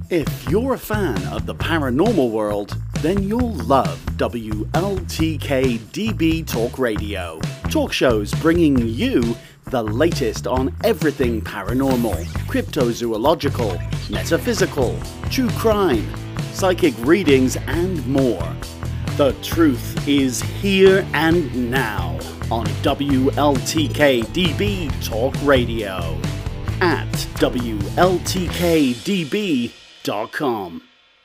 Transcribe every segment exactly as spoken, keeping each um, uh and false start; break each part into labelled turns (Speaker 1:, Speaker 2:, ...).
Speaker 1: If you're a fan of the paranormal world, then you'll love W L T K D B Talk Radio. Talk shows bringing you the latest on everything paranormal, cryptozoological, metaphysical, true crime, psychic readings, and more. The truth is here and now on W L T K D B Talk Radio at W L T K D B dot com.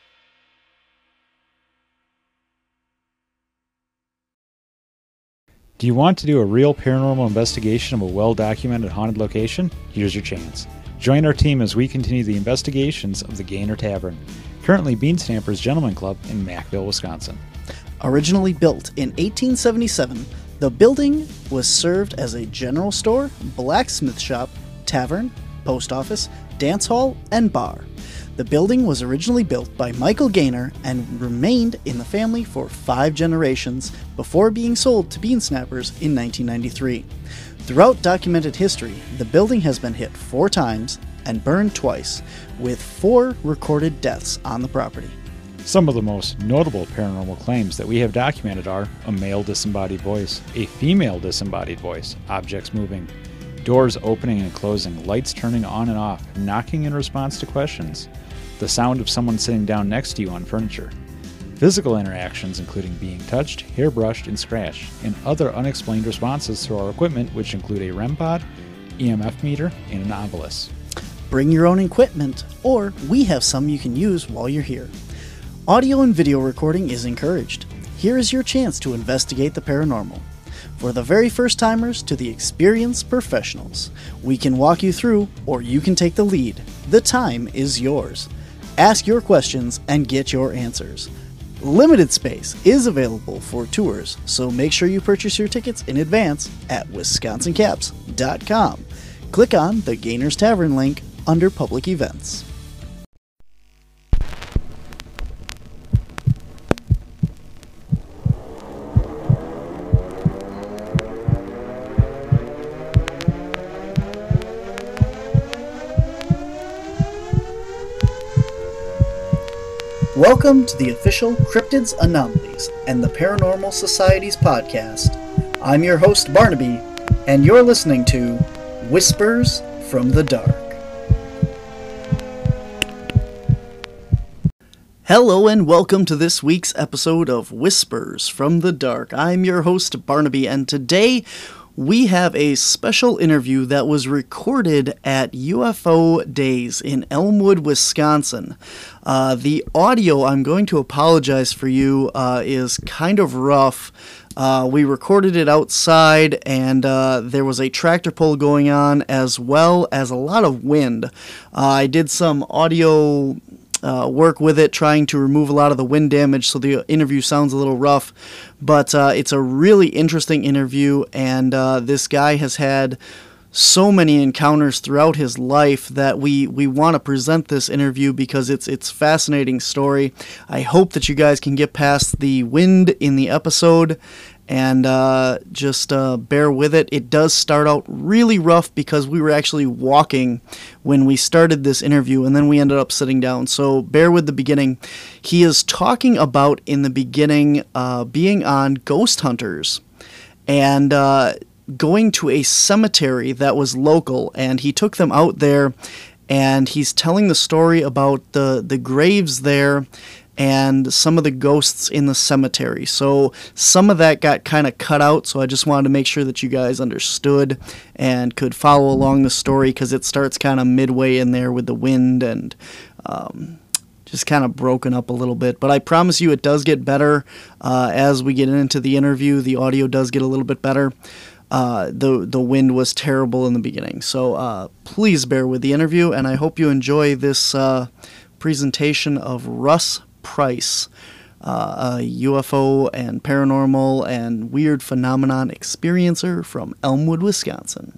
Speaker 2: Do you want to do a real paranormal investigation of a well-documented haunted location? Here's your chance. Join our team as we continue the investigations of the Gainer Tavern, currently Bean Stamper's Gentleman Club in Mackville, Wisconsin.
Speaker 3: Originally built in eighteen seventy-seven, the building was served as a general store, blacksmith shop, tavern, post office, dance hall, and bar. The building was originally built by Michael Gainer and remained in the family for five generations before being sold to Bean Snappers in nineteen ninety-three. Throughout documented history, the building has been hit four times and burned twice, with four recorded deaths on the property.
Speaker 2: Some of the most notable paranormal claims that we have documented are a male disembodied voice, a female disembodied voice, objects moving, doors opening and closing, lights turning on and off, knocking in response to questions, the sound of someone sitting down next to you on furniture, physical interactions including being touched, hairbrushed, and scratched, and other unexplained responses to our equipment, which include a R E M pod, E M F meter, and an obelisk.
Speaker 3: Bring your own equipment, or we have some you can use while you're here. Audio and video recording is encouraged. Here is your chance to investigate the paranormal. For the very first timers to the experienced professionals, we can walk you through, or you can take the lead. The time is yours. Ask your questions and get your answers. Limited space is available for tours, so make sure you purchase your tickets in advance at wisconsin caps dot com. Click on the Gainer's Tavern link under public events. Welcome to the official Cryptids, Anomalies, and the Paranormal Society's podcast. I'm your host, Barnaby, and you're listening to Whispers from the Dark. Hello and welcome to this week's episode of Whispers from the Dark. I'm your host, Barnaby, and today we have a special interview that was recorded at U F O Days in Elmwood, Wisconsin. Uh, the audio, I'm going to apologize for you, uh, is kind of rough. Uh, we recorded it outside, and uh, there was a tractor pull going on, as well as a lot of wind. Uh, I did some audio Uh, work with it, trying to remove a lot of the wind damage, so the interview sounds a little rough, but uh, it's a really interesting interview, and uh, this guy has had so many encounters throughout his life that we, we want to present this interview because it's it's fascinating story. I hope that you guys can get past the wind in the episode and uh, just uh, bear with it. It does start out really rough because we were actually walking when we started this interview, and then we ended up sitting down. So bear with the beginning. He is talking about, in the beginning, uh, being on Ghost Hunters and uh, going to a cemetery that was local, and he took them out there, and he's telling the story about the, the graves there and some of the ghosts in the cemetery. So some of that got kind of cut out, so I just wanted to make sure that you guys understood and could follow along the story, because it starts kind of midway in there with the wind and um, just kind of broken up a little bit. But I promise you it does get better uh, as we get into the interview. The audio does get a little bit better. Uh, the the wind was terrible in the beginning. So uh, please bear with the interview, and I hope you enjoy this uh, presentation of Russ Price, uh, a U F O and paranormal and weird phenomenon experiencer from Elmwood, Wisconsin.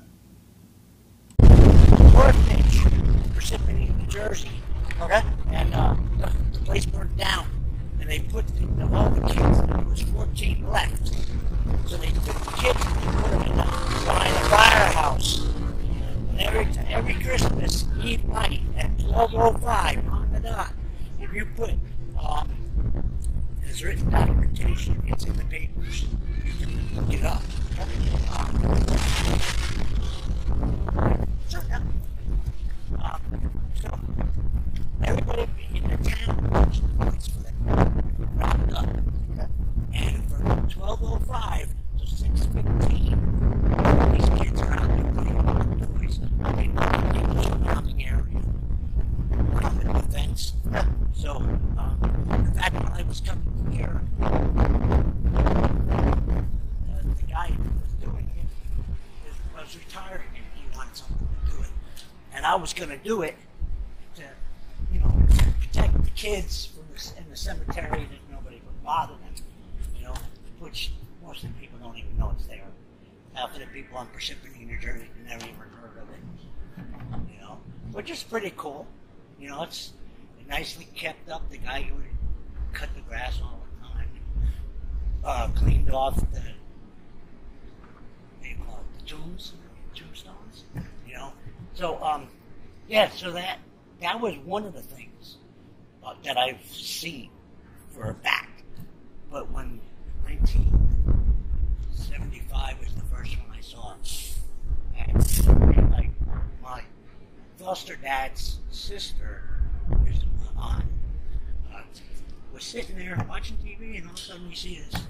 Speaker 4: Orphanage, Parsippany, New Jersey. Okay. And uh, the, the place burned down, and they put the, all the kids. There was fourteen left, so they took the kids and they put them in the, behind the firehouse. And every every Christmas Eve night at twelve oh five on the or not, if you put, um, there's written documentation, it's in the papers. You can look it up. Um, so, everybody in the town watched the lights for that round up. And from twelve oh five to six fifteen, these kids are out there playing with toys in the surrounding area. Common defense. So, um, in fact, when I was coming here, uh, the guy who was doing it was retired and he wanted someone to do it. And I was going to do it to, you know, protect the kids from the, in the cemetery that nobody would bother them, you know, which most of the people don't even know it's there. Half of the people on Parsippany, New Jersey, never even heard of it, you know, which is pretty cool. You know, it's nicely kept up. The guy who would cut the grass all the time, uh, cleaned off the, what do you call it, the tombs, tombstones, you know. So, um, yeah, so that that was one of the things uh, that I've seen for a fact. But when nineteen seventy-five was the first one I saw, and like my foster dad's sister, who's my aunt, uh, was sitting there watching T V, and all of a sudden we see this,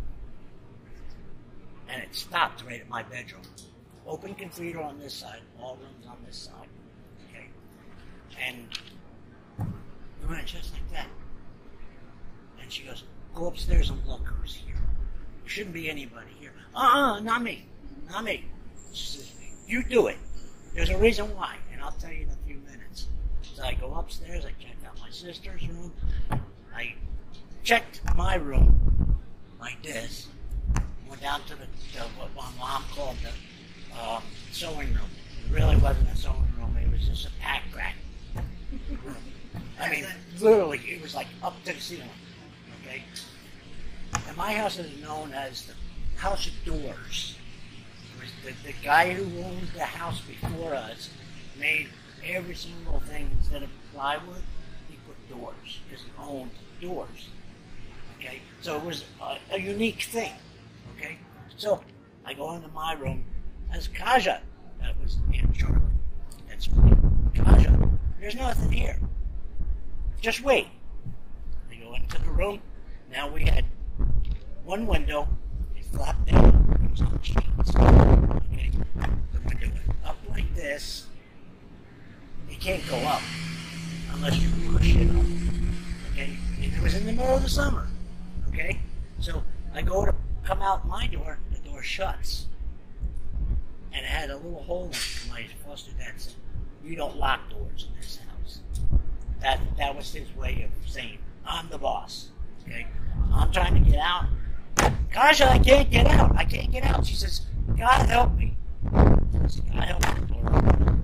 Speaker 4: and it stopped right at my bedroom. Open cathedral on this side, all rooms on this side, okay? And we went just like that. And she goes, go upstairs and look who's here. There shouldn't be anybody here. Uh-uh, not me, not me. She says, you do it. There's a reason why, and I'll tell you in a few minutes. So I go upstairs, I check out my sister's room. I checked my room like this. Went down to the, to what my mom called the Um, sewing room. It really wasn't a sewing room, it was just a pack rack room. I mean, literally, it was like up to the ceiling, okay? And my house is known as the House of Doors. It was the, the guy who owned the house before us made every single thing, instead of plywood, he put doors, because he owned doors, okay? So it was a, a unique thing, okay? So I go into my room. As Kaja, that was Aunt Charlotte. That's me. Kaja, there's nothing here. Just wait. I go into the room. Now we had one window. It flapped down. It was on the sheets. Okay. The window went up like this. It can't go up unless you push it up. Okay. And it was in the middle of the summer. Okay. So I go to come out my door. The door shuts. And it had a little hole in it. My foster dad said, you don't lock doors in this house. That that was his way of saying, I'm the boss. Okay? I'm trying to get out. Kaja, I can't get out. I can't get out. She says, God help me. I said, God help me, Lord.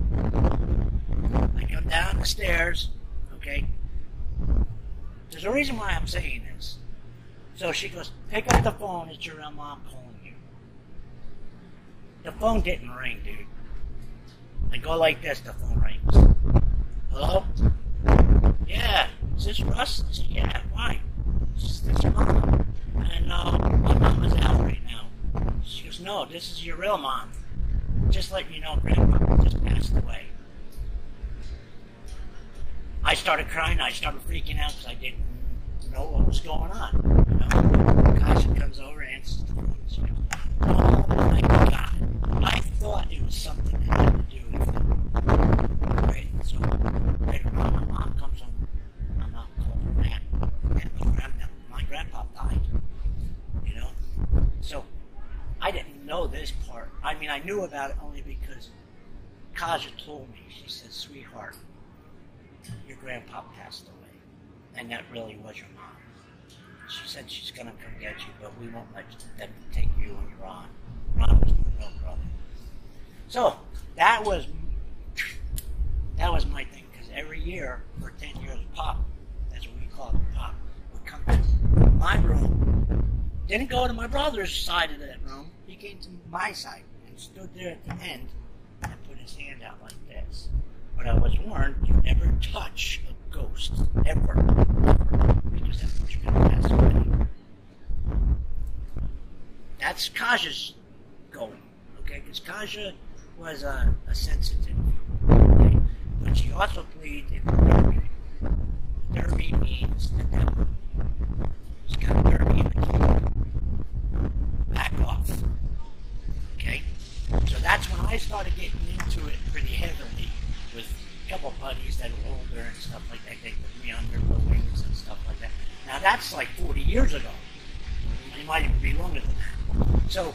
Speaker 4: I come down the stairs. Okay? There's a reason why I'm saying this. So she goes, pick up the phone. It's your real mom calling you. The phone didn't ring, dude. I go like this, the phone rings. Hello? Yeah. Is this Russ? I said, yeah, why? She says, this your mom. And uh, my mom is out right now. She goes, no, this is your real mom. Just letting you know, Grandpa just passed away. I started crying. I started freaking out because I didn't know what was going on. You know? Kasha comes over, answers the phone. She goes, oh my God. I thought it was something that had to do with it. Right? So later on, my mom comes home. I'm not calling her that. And my, grandpa, my grandpa died. You know? So I didn't know this part. I mean, I knew about it only because Kaja told me. She said, sweetheart, your grandpa passed away. And that really was your mom. She said she's going to come get you, but we won't let them take you when you're on. Ron was my real brother. So, that was that was my thing, because every year, for ten years, Pop, that's what we call it, Pop, would come to my room. Didn't go to my brother's side of that room. He came to my side and stood there at the end and put his hand out like this. But I was warned, you never touch a ghost. ever, ever, because that much good pass away. That's Kaja's goal, okay? Because Kaja was a, a sensitive, okay? But she also played in the derby. The derby means the devil. She's got a derby in the key. Back off, okay? So that's when I started getting into it pretty heavily with a couple of buddies that were older and stuff like that. They put me under the wings and stuff like that. Now that's like forty years ago. It might even be longer than that. So,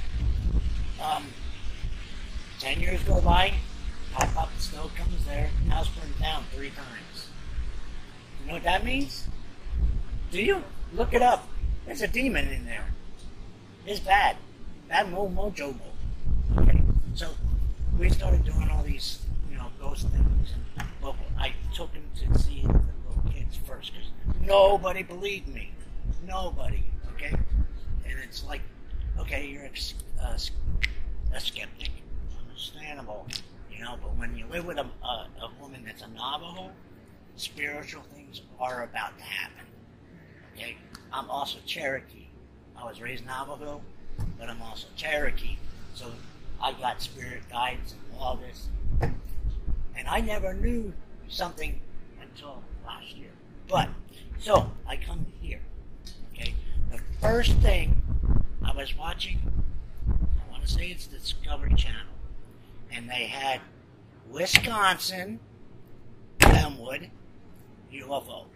Speaker 4: um, ten years go by, pop up, the snow comes there, house burned down three times. You know what that means? Do you? Look it up. There's a demon in there. It's bad. Bad mo mojo mo. Okay? So, we started doing all these, you know, ghost things. And, well, I took him to see the little kids first, because nobody believed me. Nobody. Okay? And it's like, okay, you're a, uh, a skeptic. Understandable. You know, but when you live with a, a, a woman that's a Navajo, spiritual things are about to happen. Okay? I'm also Cherokee. I was raised Navajo, but I'm also Cherokee. So I got spirit guides and all this. And I never knew something until last year. But, so, I come here. Okay? The first thing I was watching, I want to say it's the Discovery Channel. And they had Wisconsin, Glenwood, U F O.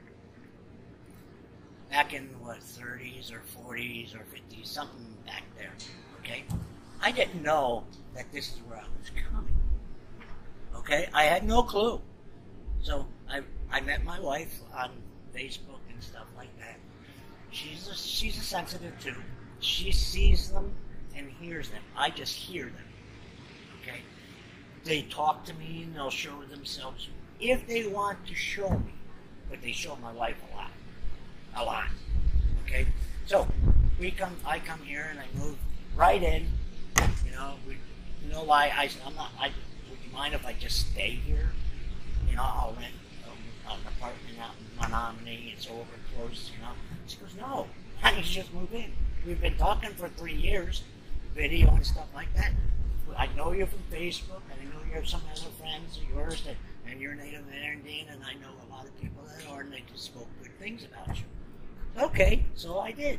Speaker 4: Back in, what, thirties or forties or fifties, something back there, okay? I didn't know that this is where I was coming, okay? I had no clue. So I I met my wife on Facebook and stuff like that. She's a, she's a sensitive too. She sees them and hears them. I just hear them, okay? They talk to me and they'll show themselves if they want to show me, but they show my wife a lot. A lot. Okay? So, we come, I come here and I move right in. You know, we, you know why I said, I'm not, I, would you mind if I just stay here? You know, I'll rent um, an apartment out in Menominee, it's over close, you know. She goes, no, why don't you just move in? We've been talking for three years, video and stuff like that. I know you're from Facebook, and I know you have some other friends of yours that, and you're Native American, and I know a lot of people that are, and they just spoke good things about you. Okay, so I did.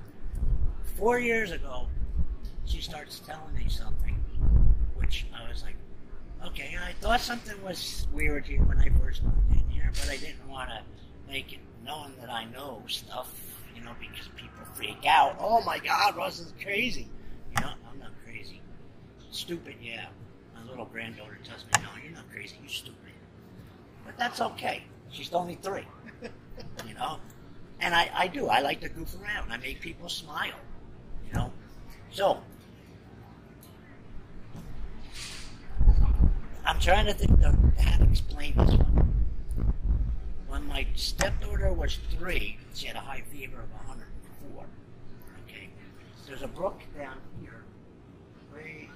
Speaker 4: Four years ago, she starts telling me something, which I was like, okay, I thought something was weird here when I first moved in here, but I didn't want to make it known that I know stuff, you know, because people freak out. Oh my God, Russ is crazy. You know, I'm not crazy. Stupid, yeah. My little granddaughter tells me, no, you're not crazy, you're stupid. But that's okay. She's only three. You know? And I, I do. I like to goof around. I make people smile. You know? So, I'm trying to think of how to explain this one. When my stepdaughter was three, she had a high fever of one hundred four. Okay? There's a brook down here. Way,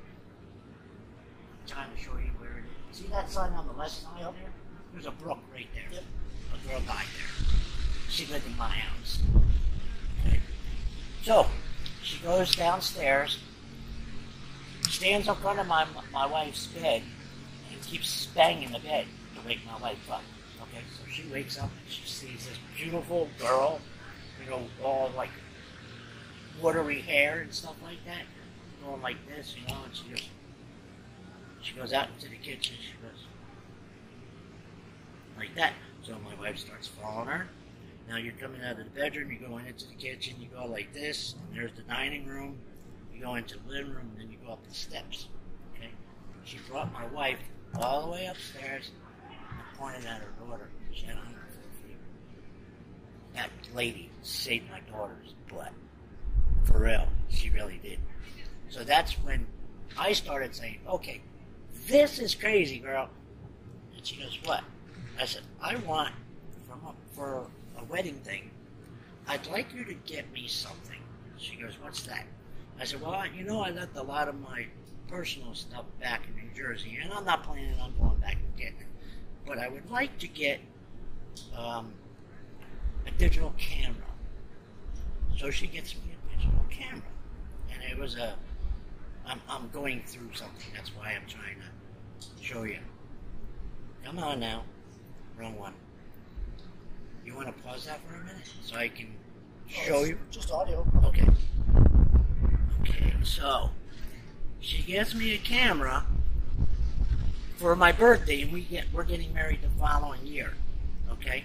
Speaker 4: I'm trying to show you where it is. See that sign on the left side there? There's a brook right there. Yep. A girl died there. She lived in my house. Okay. So, she goes downstairs, stands in front of my my wife's bed, and keeps banging the bed to wake my wife up. Okay, so she wakes up and she sees this beautiful girl, you know, all like watery hair and stuff like that, going like this, you know, and she goes, she goes out into the kitchen, she goes like that. So my wife starts following her. Now you're coming out of the bedroom, you're going into the kitchen, you go like this, and there's the dining room, you go into the living room, and then you go up the steps, okay? She brought my wife all the way upstairs and pointed at her daughter. She had a hundred fever. That lady saved my daughter's butt. For real, she really did. So that's when I started saying, okay, this is crazy, girl. And she goes, what? I said, I want, from a, for a wedding thing, I'd like you to get me something. She goes, what's that? I said, well, you know, I left a lot of my personal stuff back in New Jersey, and I'm not planning on going back and getting it. But I would like to get um, a digital camera. So she gets me a digital camera. And it was a, I'm, I'm going through something. That's why I'm trying to show you. Come on now. Wrong one. You want to pause that for a minute so I can show
Speaker 3: Oh,
Speaker 4: you?
Speaker 3: Just audio.
Speaker 4: Okay. Okay, so she gets me a camera for my birthday, and we get we're getting married the following year. Okay.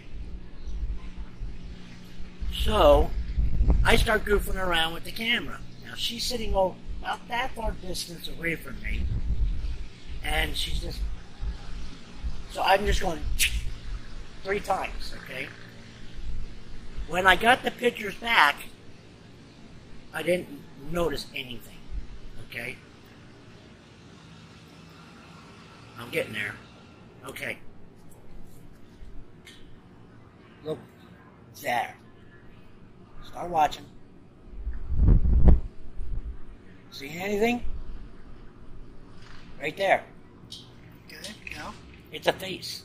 Speaker 4: So I start goofing around with the camera. Now she's sitting over about that far distance away from me, and she's just. So I'm just going three times. Okay. When I got the pictures back, I didn't notice anything, okay? I'm getting there. Okay. Look there. Start watching. See anything? Right there.
Speaker 3: Okay, yeah.
Speaker 4: It's a face.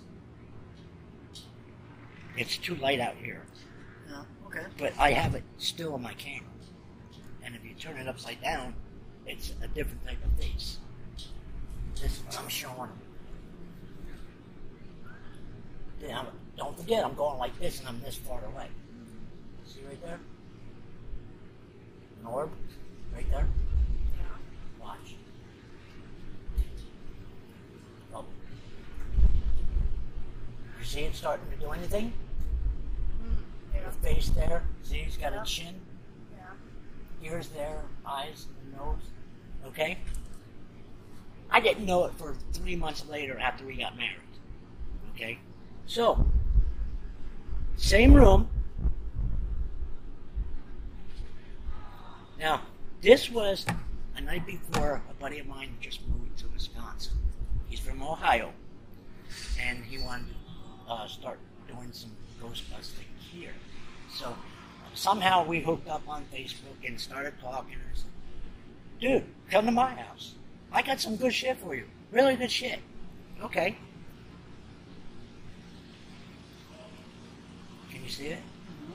Speaker 4: It's too light out here.
Speaker 3: Yeah, okay.
Speaker 4: But I have it still on my camera. And if you turn it upside down, it's a different type of face. This is what I'm showing. Now, don't forget, I'm going like this and I'm this far away. See right there? An orb? Right there? Watch. Oh. You see it starting to do anything?
Speaker 5: Yeah.
Speaker 4: The face there. See, he's got
Speaker 5: Yeah.
Speaker 4: a chin.
Speaker 5: Yeah.
Speaker 4: Ears there, eyes, and nose. Okay? I didn't know it for three months later after we got married. Okay? So, same room. Now, this was a night before a buddy of mine just moved to Wisconsin. He's from Ohio. And he wanted to uh, start doing some ghost busting here. So, somehow we hooked up on Facebook and started talking. I said, dude, come to my house. I got some good shit for you. Really good shit. Okay. Can you see it?
Speaker 3: Mm-hmm.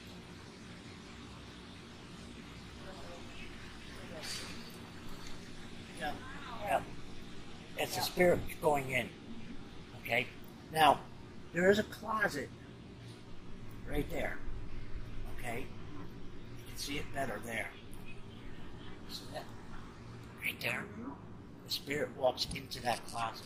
Speaker 4: Yeah. Yeah. It's a spirit going in. Okay? Now, there is a closet right there. Okay? You can see it better there. See that? Right there. The spirit walks into that closet.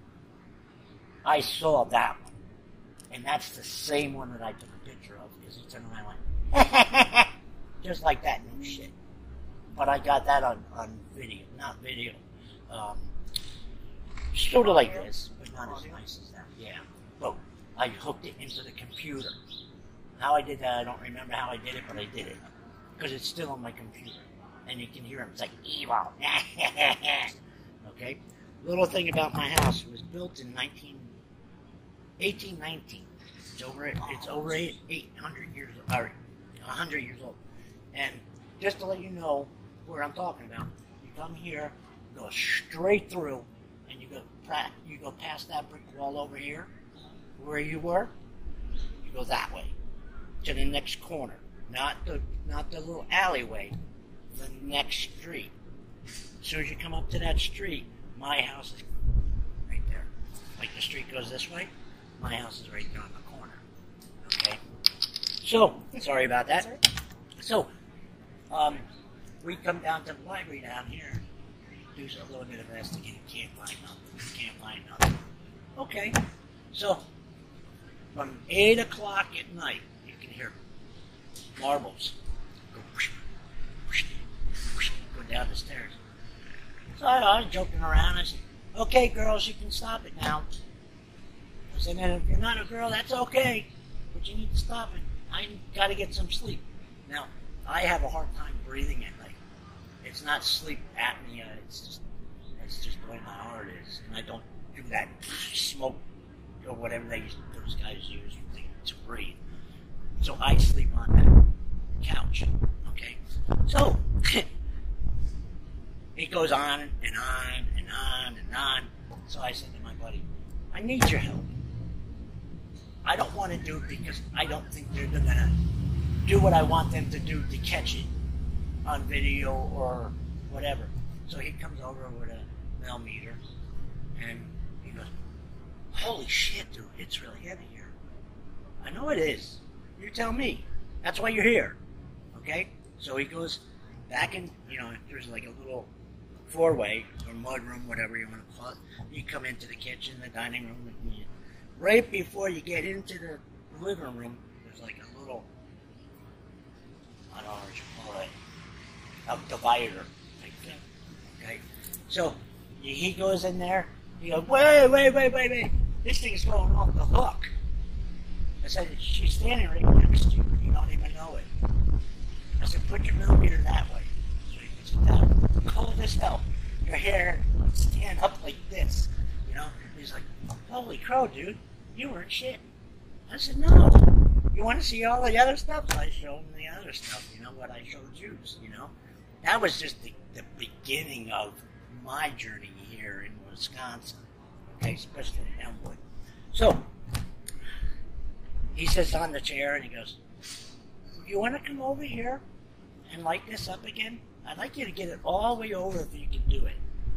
Speaker 4: I saw that one. And that's the same one that I took a picture of because he turned around and went, just like that new shit. But I got that on, on video, not video. Um, sort of like this, but not as nice as that. Yeah. But I hooked it into the computer. How I did that, I don't remember how I did it, but I did it. Because it's still on my computer. And you can hear him. It's like, evil. Okay? Little thing about my house. It was built in nineteen, eighteen nineteen. It's over, it's over eight, eight hundred years old. Or one hundred years old. And just to let you know where I'm talking about, you come here, go straight through, and you go, you go past that brick wall over here, where you were, you go that way. To the next corner, not the not the little alleyway, the next street. As soon as you come up to that street, my house is right there. Like the street goes this way, my house is right there on the corner. Okay. So sorry about that. So um, we come down to the library down here, do a little bit of investigating. Can't find nothing. Can't find nothing. Okay. So from eight o'clock at night. Hear marbles go, whoosh, whoosh, whoosh, go down the stairs. So I, I was joking around. I said, okay, girls, you can stop it now. I said, man, if you're not a girl, that's okay, but you need to stop it. I got to get some sleep. Now, I have a hard time breathing at night. It's not sleep apnea. It's just, it's just the way my heart is. And I don't do that smoke or whatever they used, those guys use to breathe. So I sleep on that couch, okay? So, it goes on and on and on and on. So I said to my buddy, I need your help. I don't want to do it because I don't think they're gonna do what I want them to do to catch it on video or whatever. So he comes over with a millimeter and he goes, "Holy shit, dude, it's really heavy here." I know it is. You tell me. That's why you're here. Okay? So he goes back in, you know, there's like a little four-way or mud room, whatever you want to call it. You come into the kitchen, the dining room, and you, right before you get into the living room, there's like a little, I don't know what you call it, a divider type thing. Okay? So he goes in there, he goes, wait, wait, wait, wait, wait. This thing's going off the hook. I said, she's standing right next to you. You don't even know it. I said, put your millimeter that way. So he puts it down. Cold as hell. Your hair stand up like this. You know? He's like, holy crow, dude. You weren't shitting. I said, no. You want to see all the other stuff? So I showed him the other stuff. You know, what I showed you. You know? That was just the, the beginning of my journey here in Wisconsin. Okay? Especially in Elmwood. So, he sits on the chair and he goes, you want to come over here and light this up again? I'd like you to get it all the way over if you can do it.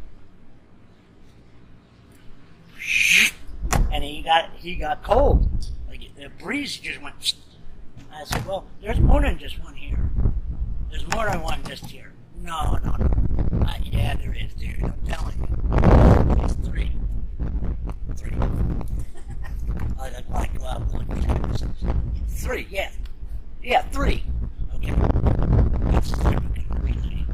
Speaker 4: And he got he got cold. Like the breeze just went. I said, well, there's more than just one here. There's more than one just here. No, no, no. Uh, yeah, there is, dude. I'm telling you. It's three. Three. I'd like to go out and look at this. Three, yeah. Yeah, three. Okay. That's the type of really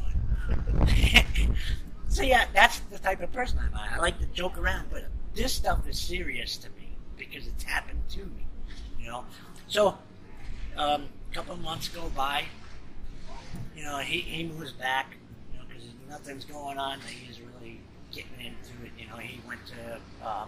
Speaker 4: doing. So yeah, that's the type of person I'm. I like to joke around, but this stuff is serious to me because it's happened to me. You know? So um, a couple of months go by, you know, he, he moves back, you know, because nothing's going on. He's really getting into it. You know, he went to um,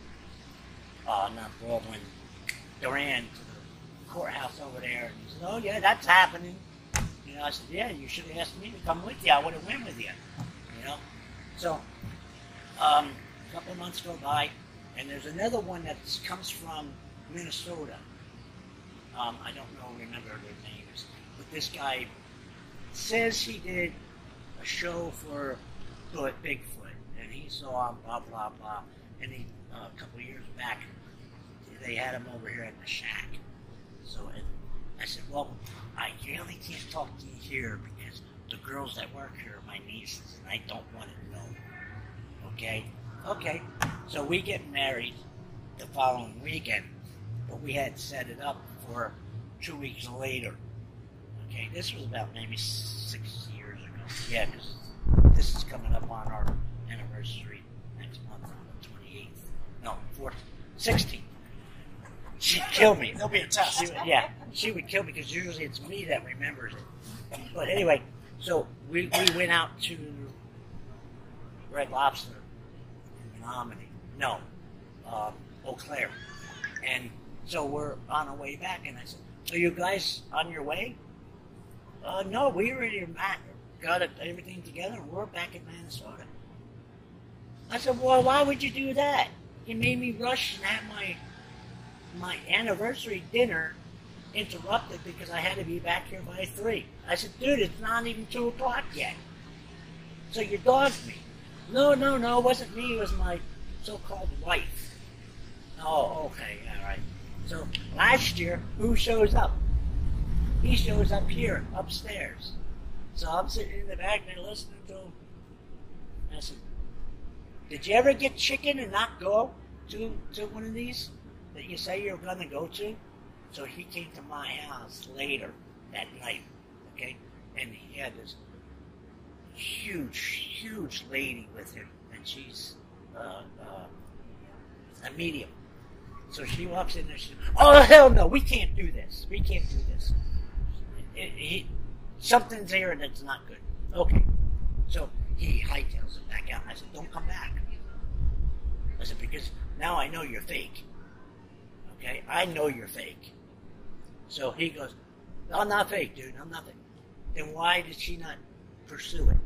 Speaker 4: uh, not Baldwin, Duran, to the courthouse over there, and he said, "Oh yeah, that's happening." You know, I said, "Yeah, you should have asked me to come with you. I would have went with you." You know, so um, a couple of months go by, and there's another one that comes from Minnesota. Um, I don't know, remember their names, but this guy says he did a show for Bigfoot, and he saw him, blah blah blah, and he uh, a couple of years back they had him over here at the shack. So and I said, well, I really can't talk to you here because the girls that work here are my nieces, and I don't want to know. Okay, okay. So we get married the following weekend, but we had set it up for two weeks later. Okay, this was about maybe six years ago. Yeah, because this is coming up on our anniversary next month on the twenty-eighth. No, fourth, sixteenth. She'd kill me.
Speaker 3: There'll be a test.
Speaker 4: She would, yeah, she would kill me because usually it's me that remembers it. But anyway, so we, we went out to Red Lobster in Menominee. No, um, Eau Claire. And so we're on our way back, and I said, "Are you guys on your way?" Uh, no, we already got it, everything together, and we're back in Minnesota. I said, well, why would you do that? You made me rush and have my my anniversary dinner interrupted because I had to be back here by three. I said, dude, it's not even two o'clock yet. So you dogged me. No, no, no, it wasn't me. It was my so-called wife. Oh, okay, all right. So last year, who shows up? He shows up here, upstairs. So I'm sitting in the back there listening to him. I said, did you ever get chicken and not go to, to one of these that you say you're going to go to? So he came to my house later that night, okay? And he had this huge, huge lady with him, and she's uh, uh, a medium. So she walks in there, she says, oh, hell no, we can't do this. We can't do this. It, he, something's here that's not good. Okay. So he hightails it back out. I said, don't come back. I said, because now I know you're fake. Okay? I know you're fake. So he goes, I'm not fake, dude. I'm nothing. Then why did she not pursue it?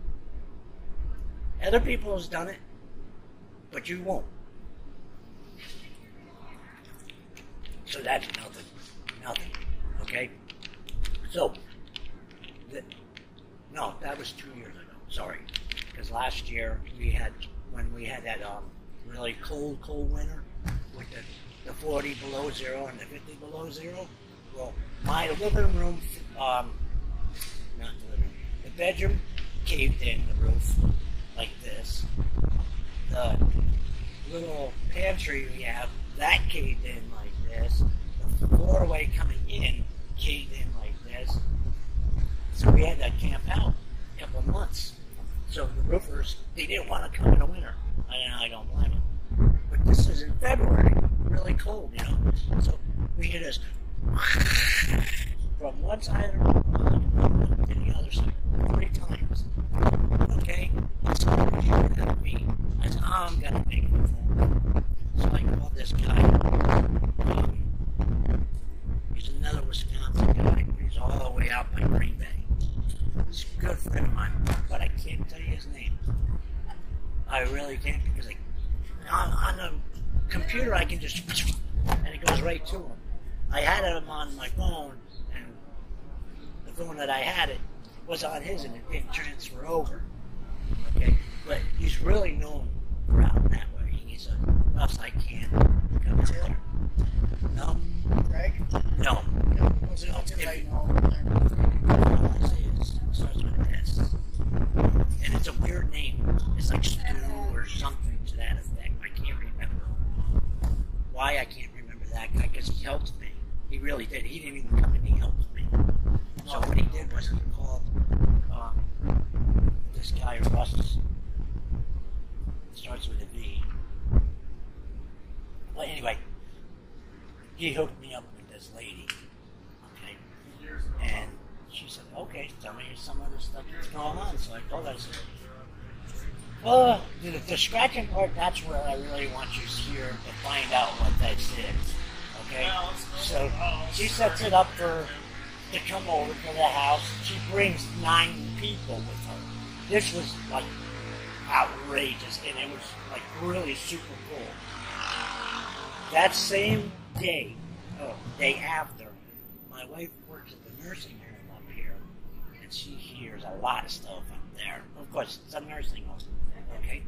Speaker 4: Other people has done it, but you won't. So that's nothing. Nothing. Okay? So, the, no, that was two years ago. Sorry. Because last year we had, when we had that um, really cold, cold winter with the, the forty below zero and the fifty below zero, well, my living room, um, not the living room, the bedroom caved in the roof like this. The little pantry we have, that caved in like this. The doorway coming in caved in like this. So we had to camp out a couple of months. So the roofers, they didn't want to come in the winter. I, I don't blame them. But this is in February, really cold, you know. So we hear this from one side of the room to the other side three times. Okay? So I hear it at me. I said, I'm going to make a phone. So I called this guy. Um, he's another Wisconsin guy. He's all the way out by Green Bay. He's a good friend of mine, but I can't tell you his name. I really can't because I, on, on the computer I can just, and it goes right to him. I had him on my phone, and the phone that I had it was on his, and it didn't transfer over. Okay, but he's really known around that way. He's a Russ, I can't come to there. No,
Speaker 3: Greg?
Speaker 4: no,
Speaker 3: No, was it
Speaker 4: no.
Speaker 3: right
Speaker 4: If-
Speaker 3: now?
Speaker 4: all I say is, it starts with S. And it's a weird name. It's like Stu or something to that effect. I can't remember why I can't remember that guy, because he helped me. He really did. He didn't even come and he helped me. So what he did was he called um, this guy, Russ. Starts with a V. Well, anyway, he hooked me up with this lady. Okay? And she said, okay, tell me some of the stuff that's going on. So I told her, I said, well, the, the scratching part, that's where I really want you here to find out what that is. Okay? So she sets it up for to come over to the house. She brings nine people with her. This was like outrageous, and it was like really super cool. That same day, oh, day after, my wife works at the nursing home up here, and she hears a lot of stuff up there. Of course, it's a nursing home, okay?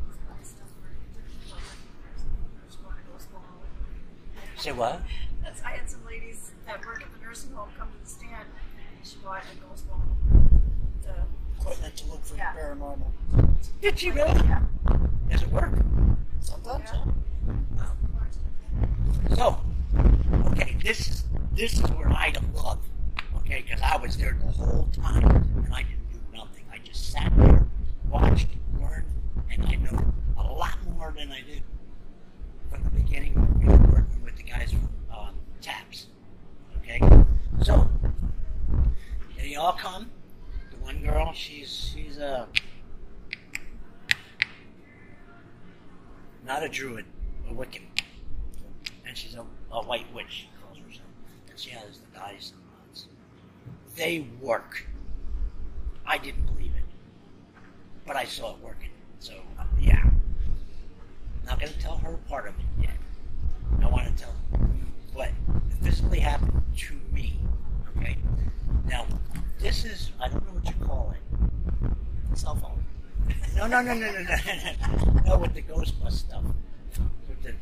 Speaker 4: Say what?
Speaker 5: That's, I had some ladies that work at the nursing home come to the stand. She bought a ghost ball. To,
Speaker 3: Equipment to look for
Speaker 5: Yeah.
Speaker 3: the paranormal.
Speaker 4: Did she really?
Speaker 5: yeah.
Speaker 4: Does it work?
Speaker 3: Sometimes,
Speaker 5: Yeah.
Speaker 3: yeah.
Speaker 4: So, okay, this is this is where I'd have loved, okay, because I was there the whole time, and I didn't do nothing. I just sat there, watched, learned, and I know a lot more than I did from the beginning when we were working with the guys from um, TAPS, okay? So, they all come. The one girl, she's, she's a, not a druid, a Wiccan. And she's a, a white witch, she calls herself. And she has the dice and rods. They work. I didn't believe it. But I saw it working. So, uh, yeah. Not going to tell her part of it yet. I want to tell what physically happened to me. Okay? Now, this is, I don't know what you call it.
Speaker 3: Cell phone.
Speaker 4: No, no, no, no, no, no, no. No, with the Ghostbusters stuff. With the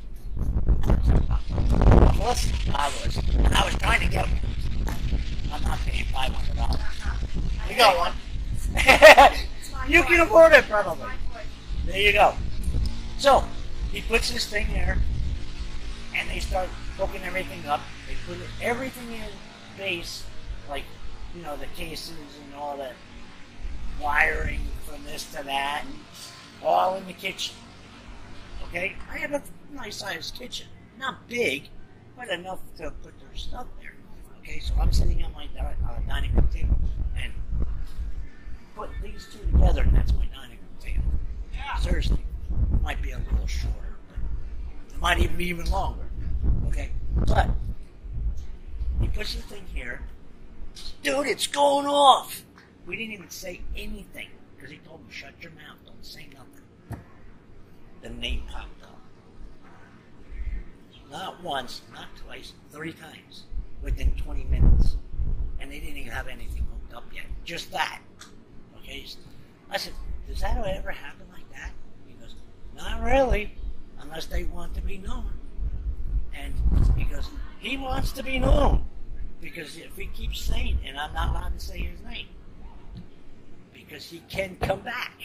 Speaker 4: Plus, I was, and I was trying to get one. I'm not paying five hundred dollars.
Speaker 3: You got one.
Speaker 4: You can afford it, probably. There you go. So, he puts this thing there, and they start hooking everything up. They put it, everything in base, like, you know, the cases and all that wiring from this to that, all in the kitchen. Okay? I have a nice sized kitchen. Not big, but enough to put their stuff there. Okay, so I'm sitting on my di- uh, dining room table and put these two together, and that's my dining room table. Seriously, it might be a little shorter, but it might even be even longer. Okay, but he puts the thing here. Dude, it's going off. We didn't even say anything because he told me, shut your mouth, don't say nothing. The name popped up. not once, not twice, three times within twenty minutes. And they didn't even have anything hooked up yet. Just that. Okay? I said, does that ever happen like that? He goes, not really, unless they want to be known. And he goes, he wants to be known. Because if he keeps saying, and I'm not allowed to say his name, because he can come back.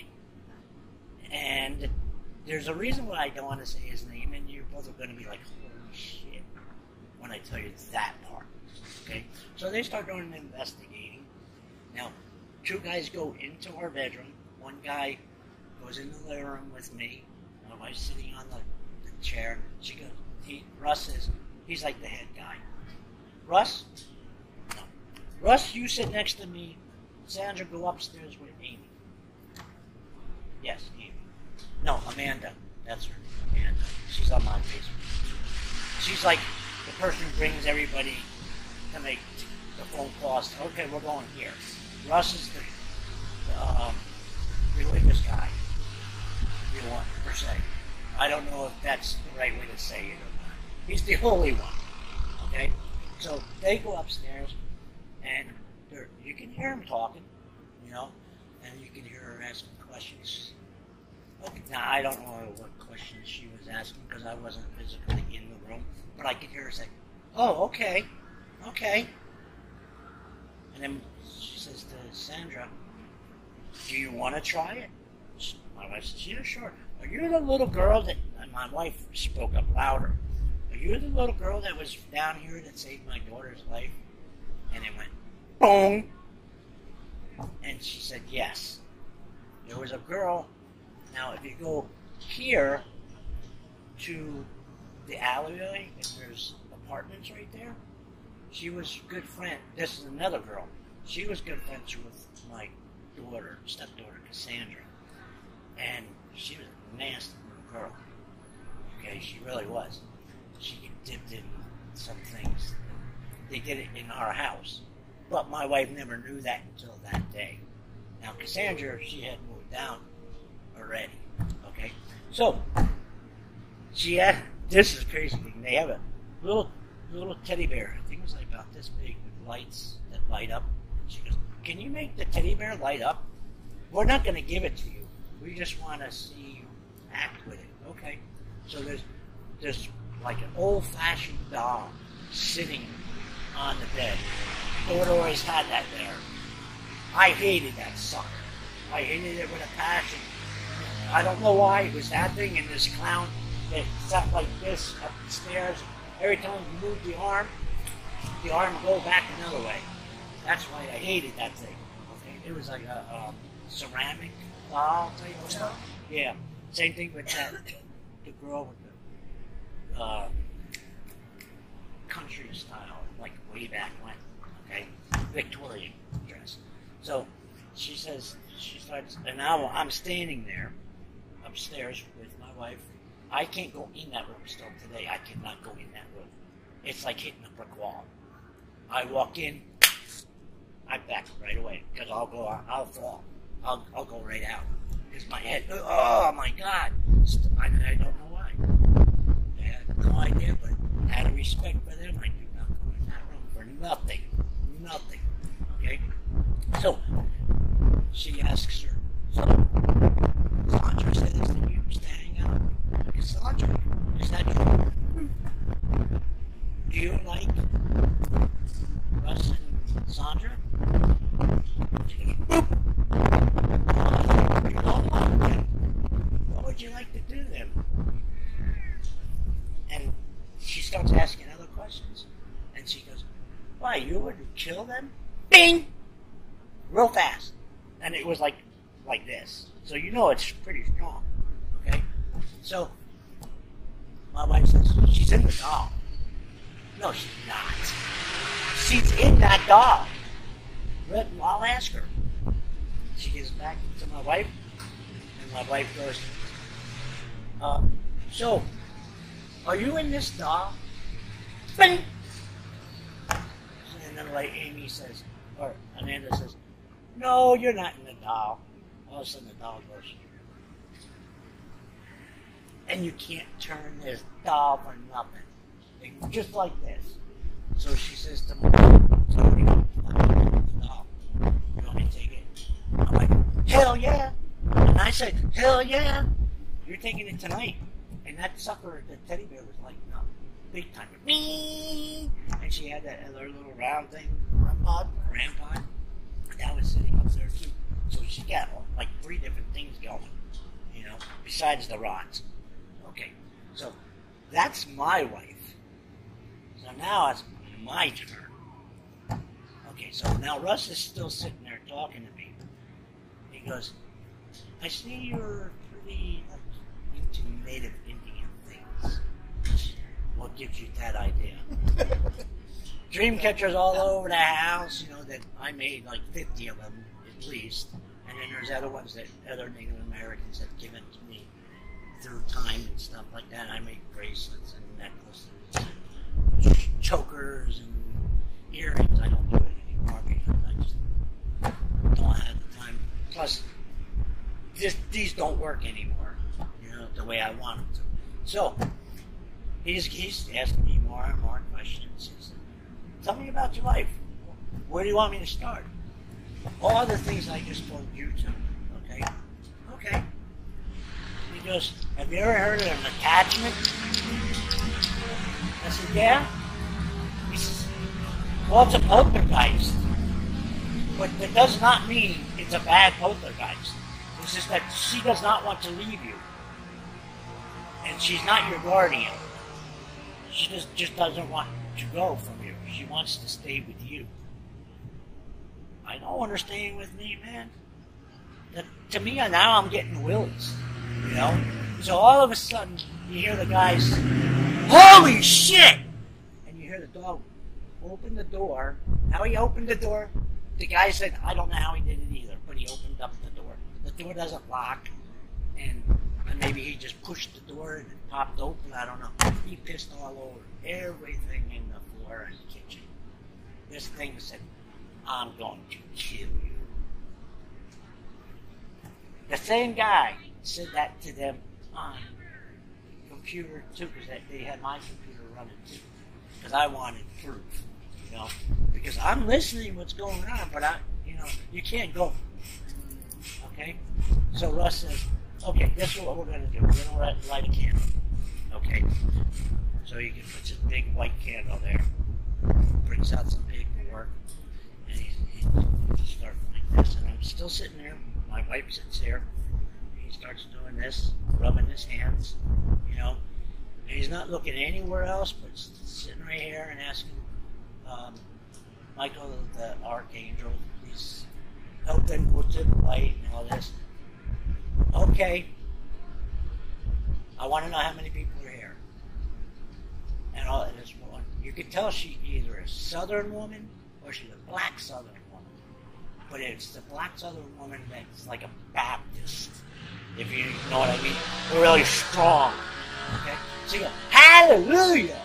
Speaker 4: And there's a reason why I don't want to say his name, and you both are going to be like, holy shit, when I tell you that part. Okay? So they start doing investigating. Now, two guys go into our bedroom. One guy goes in the living room with me. My wife's sitting on the, the chair. She goes, he, Russ says, he's like the head guy. Russ? No. Russ, you sit next to me. Sandra, go upstairs with Amy. Yes, Amy. No, Amanda. That's her. Amanda. She's on my Facebook. She's like the person who brings everybody to make the phone calls. Okay, we're going here. Russ is the, the um, religious guy, if you want, per se. I don't know if that's the right way to say it or not. He's the holy one. Okay? So they go upstairs, and you can hear him talking, you know, and you can hear her asking questions. Okay, now, I don't know what questions she was asking because I wasn't physically in the room, but I could hear her say, oh, okay, okay. And then she says to Sandra, do you want to try it? My wife says, yeah, sure. Are you the little girl that, and my wife spoke up louder, are you the little girl that was down here that saved my daughter's life? And it went, boom. And she said, yes. There was a girl. Now, if you go here to the alleyway, and there's apartments right there, she was good friend. This is another girl. She was good friends with my daughter, stepdaughter, Cassandra. And she was a nasty little girl. Okay, she really was. She dipped in some things. They did it in our house. But my wife never knew that until that day. Now, Cassandra, she had moved down already. Okay? So, she had, this is crazy thing. They have a little little teddy bear. I think it was like about this big with lights that light up. She goes, can you make the teddy bear light up? We're not going to give it to you. We just want to see you act with it. Okay? So there's, there's like an old-fashioned doll sitting on the bed. Daughter always had that there. I hated that sucker. I hated it with a passion. I don't know why. It was that thing and this clown that sat like this up the stairs. Every time you moved the arm, the arm would go back another way. That's why I hated that thing. Okay? It was like a, a ceramic doll type of stuff. Yeah. Same thing with that. The girl with the uh, country style, like way back when. Okay? Victorian dress. So she says, she starts, and now I'm standing there upstairs with my wife. I can't go in that room still today. I cannot go in that room. It's like hitting a brick wall. I walk in, I back right away because I'll go, I'll fall. I'll, I'll go right out because my head, oh my God. I, I don't know why. I had no idea, but out of respect for them, I do not go in that room for nothing. Nothing. Okay? So, she asks her, so, Sandra says that you used to hang out with Sandra. Is that true? Do you like Russ and Sandra? She goes, boop. Oh, you don't like them. What would you like to do to them? And she starts asking other questions. And she goes, why, you would kill them? Bing! Real fast. And it was like like this. So you know it's pretty strong. Okay? So, my wife says, she's in the doll. No, she's not. She's in that doll. But I'll ask her. She gets back to my wife, and my wife goes, uh, so, are you in this doll? Bing! And then like Amy says, or Amanda says, no, you're not in the doll. All of a sudden the doll goes, and you can't turn this doll for nothing. like, just like this. So she says to me, so what do you want? No. You want me to take it? I'm like, hell yeah. And I said, hell yeah. You're taking it tonight. And that sucker, the teddy bear, was like, no, big time. Me. And she had that other little round thing, grandpa, grandpa. That was sitting up there too. So she got like three different things going, you know, besides the rods. Okay, so that's my wife. So now it's my turn. Okay, so now Russ is still sitting there talking to me. He goes, I see you're pretty like, into native Indian things. What gives you that idea? Dream catchers all over the house, you know, that I made like fifty of them at least. And then there's other ones that other Native Americans have given to me through time and stuff like that. I make bracelets and necklaces and chokers and earrings. I don't do it anymore because I just don't have the time. Plus, just, these don't work anymore, you know, the way I want them to. So, he's, he's asking me more and more questions. He's, tell me about your life. Where do you want me to start? All the things I just told you to. Okay? Okay. He goes, have you ever heard of an attachment? I said, yeah. He says, well, it's a poltergeist. But that does not mean it's a bad poltergeist. It's just that she does not want to leave you. And she's not your guardian. She just, just doesn't want to go from you. She wants to stay with you. I know her staying with me, man. That, to me, now I'm getting willies, you know? So all of a sudden, you hear the guys, holy shit! And you hear the dog open the door. How he opened the door, the guy said, I don't know how he did it either, but he opened up the door. The door doesn't lock, and maybe he just pushed the door and it popped open, I don't know. He pissed all over everything in the floor in the kitchen. This thing said, I'm going to kill you. The same guy said that to them on computer too, because they had my computer running too. Because I wanted proof, you know. Because I'm listening what's going on, but I, you know, you can't go. Okay? So Russ says, okay, this is what we're going to do. We're going to light, light a candle. Okay? So he puts a big white candle there, brings out some paperwork, and he's, he's starting like this. And I'm still sitting there. My wife sits there. He starts doing this, rubbing his hands, you know. And he's not looking anywhere else, but sitting right here and asking um, Michael, the archangel, he's helping with the light and all this. Okay. I want to know how many people are here. And all this one, you could tell she's either a Southern woman or she's a black Southern woman. But it's the black Southern woman that's like a Baptist, if you know what I mean. They're really strong. Okay? So you go, hallelujah!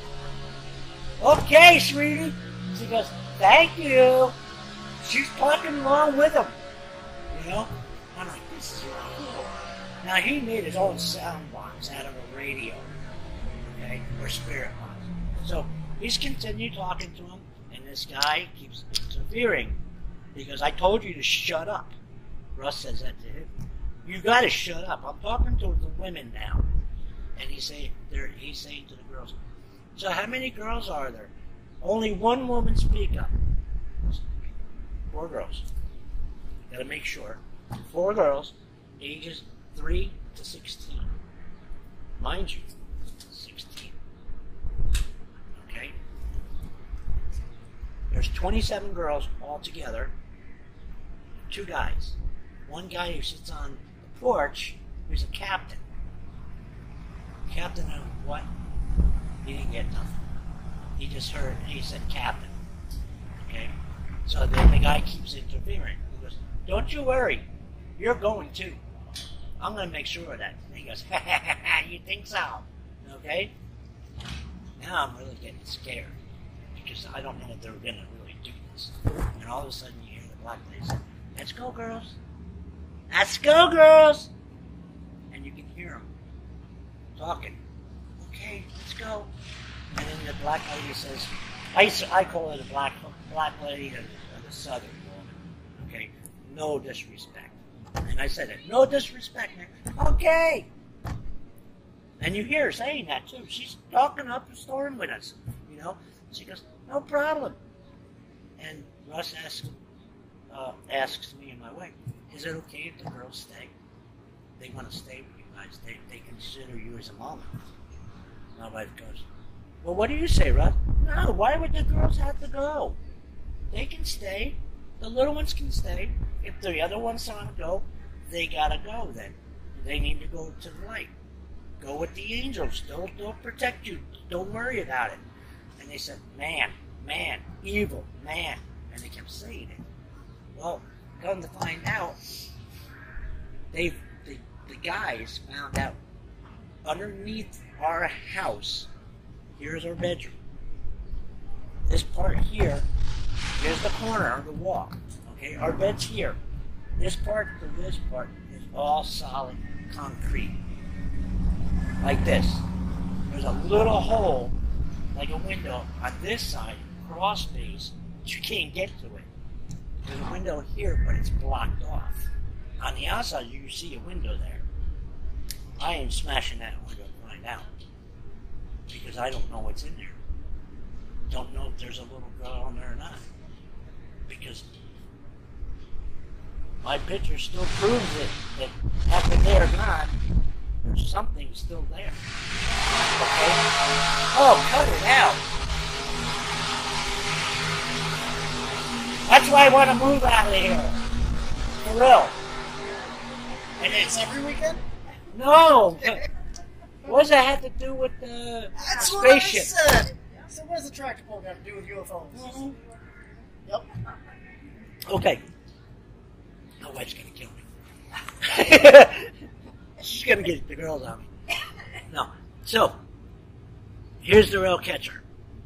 Speaker 4: Okay, sweetie. She goes, thank you. She's talking along with him. You know? I'm like, this is really cool. Now, he made his own sound box out of a radio. Okay? Or spirit box. So, he's continued talking to him, and this guy keeps interfering. Because I told you to shut up. Russ says that to him. You gotta shut up. I'm talking to the women now. And he's saying, he's saying to the girls, so how many girls are there? Only one woman speak up. Four girls. Gotta make sure. Four girls, ages three to sixteen. Mind you, sixteen. Okay? There's twenty-seven girls all together. Two guys. One guy who sits on the porch, who's a captain. Captain of what? He didn't get nothing. He just heard, he said captain. Okay? So then the guy keeps interfering. He goes, don't you worry. You're going too. I'm going to make sure of that. And he goes, ha ha ha ha, you think so? Okay? Now I'm really getting scared. Because I don't know if they're going to really do this. And all of a sudden you hear the black lady say, let's go, girls. Let's go, girls. And you can hear them talking. Okay, let's go. And then the black lady says, I, I call her the black black lady of, of the southern woman. Okay? No disrespect. And I said it. No disrespect, man. Okay. And you hear her saying that too. She's talking up a storm with us. You know? She goes, no problem. And Russ asks, uh, asks me and my wife, is it okay if the girls stay? They want to stay with you guys. They, they consider you as a mama. My wife goes, well, what do you say, Russ? No, why would the girls have to go? They can stay. The little ones can stay. If the other ones want to go, they gotta go then. They need to go to the light. Go with the angels. They'll, they'll protect you. Don't worry about it. And they said, man, man, evil, man. And they kept saying it. Well, come to find out, they the, the guys found out underneath our house, here's our bedroom. This part here, here's the corner of the wall. Okay, our bed's here. This part to this part is all solid concrete. Like this. There's a little hole, like a window, on this side, cross space, but you can't get to it. There's a window here, but it's blocked off. On the outside, you see a window there. I am smashing that window to find out. Because I don't know what's in there. Don't know if there's a little girl in there or not. Because my picture still proves it, that after they're gone, there's something still there. Okay? Oh, cut it out. That's why I want to move out of here. For real. And it's
Speaker 5: Every weekend?
Speaker 4: no. What does that have to do with the
Speaker 5: That's
Speaker 4: spaceship?
Speaker 5: what I said. So what does the tractor pull got to do with U F Os?
Speaker 4: Mhm.
Speaker 5: Yep.
Speaker 4: Okay. My wife's gonna kill me. She's gonna get the girls on me. No. So, here's the real catcher.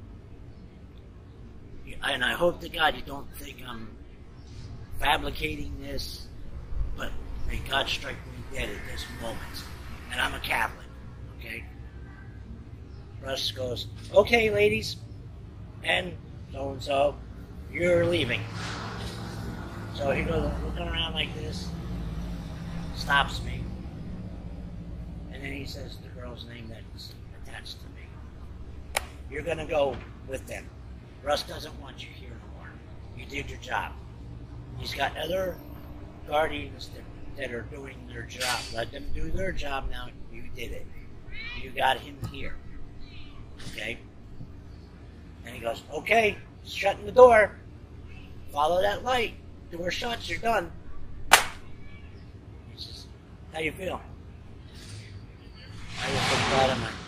Speaker 4: And I hope to God you don't think I'm fabricating this, but may God strike me dead at this moment. And I'm a Catholic, okay? Russ goes, okay, ladies, and so-and-so, you're leaving. So he goes looking around like this, stops me, and then he says the girl's name that's attached to me. You're going to go with them. Russ doesn't want you here anymore. You did your job. He's got other guardians that, that are doing their job. Let them do their job now. You did it. You got him here. Okay? And he goes, okay, shutting the door. Follow that light. Door shuts, you're done. He says, how you feel? I just looked out of my...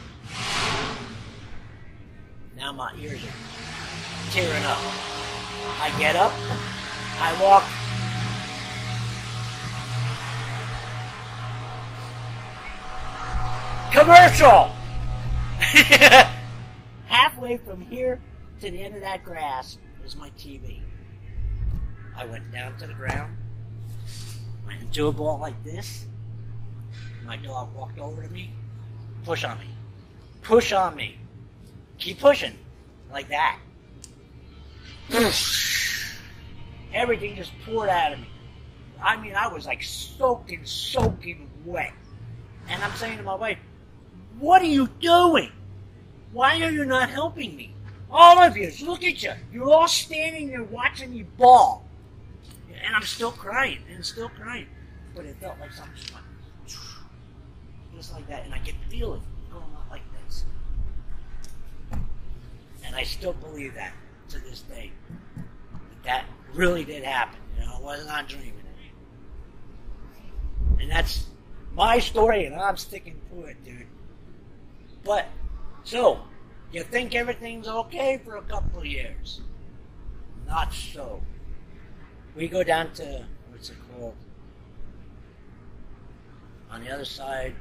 Speaker 4: Now my ears are tearing up. I get up, I walk. Commercial! Halfway from here to the end of that grass is my T V. I went down to the ground, went into a ball like this. My dog walked over to me, push on me, push on me, keep pushing, like that. Everything just poured out of me. I mean, I was like soaking, soaking wet. And I'm saying to my wife, what are you doing? Why are you not helping me? All of you, look at you. You're all standing there watching me ball. And I'm still crying, and still crying. But it felt like something just went, just like that. And I could feel it going on like this. And I still believe that to this day. That, that really did happen. You know, I was not dreaming it. And that's my story, and I'm sticking to it, dude. But, so, you think everything's okay for a couple of years. Not so. We go down to, what's it called? On the other side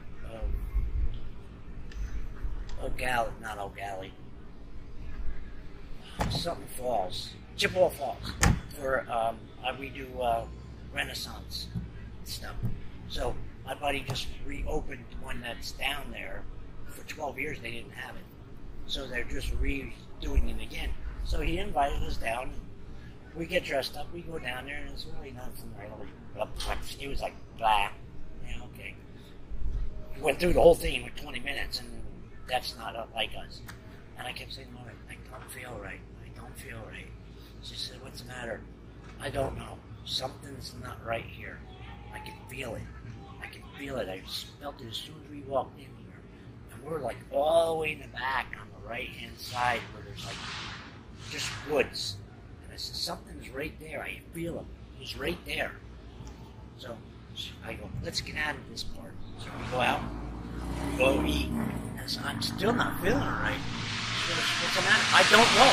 Speaker 4: of O'Galley, not O'Galley. Something Falls. Chippewa Falls. For, um, we do uh, Renaissance stuff. So, my buddy just reopened one that's down there. For twelve years, they didn't have it. So they're just redoing it again. So he invited us down. We get dressed up. We go down there, and it's really nothing really. It was like blah. Yeah, okay. We went through the whole thing in twenty minutes, and that's not like us. And I kept saying, Lord, I don't feel right. I don't feel right. She said, what's the matter? I don't know. Something's not right here. I can feel it. I can feel it. I felt it as soon as we walked in here. And we're like all the way in the back on the right-hand side where there's like just woods. And I said, something's right there. I feel him. He's right there. So I go, let's get out of this part. So we go out, we go eat. And I said, I'm still not feeling it right. She goes, what's the matter? I don't know.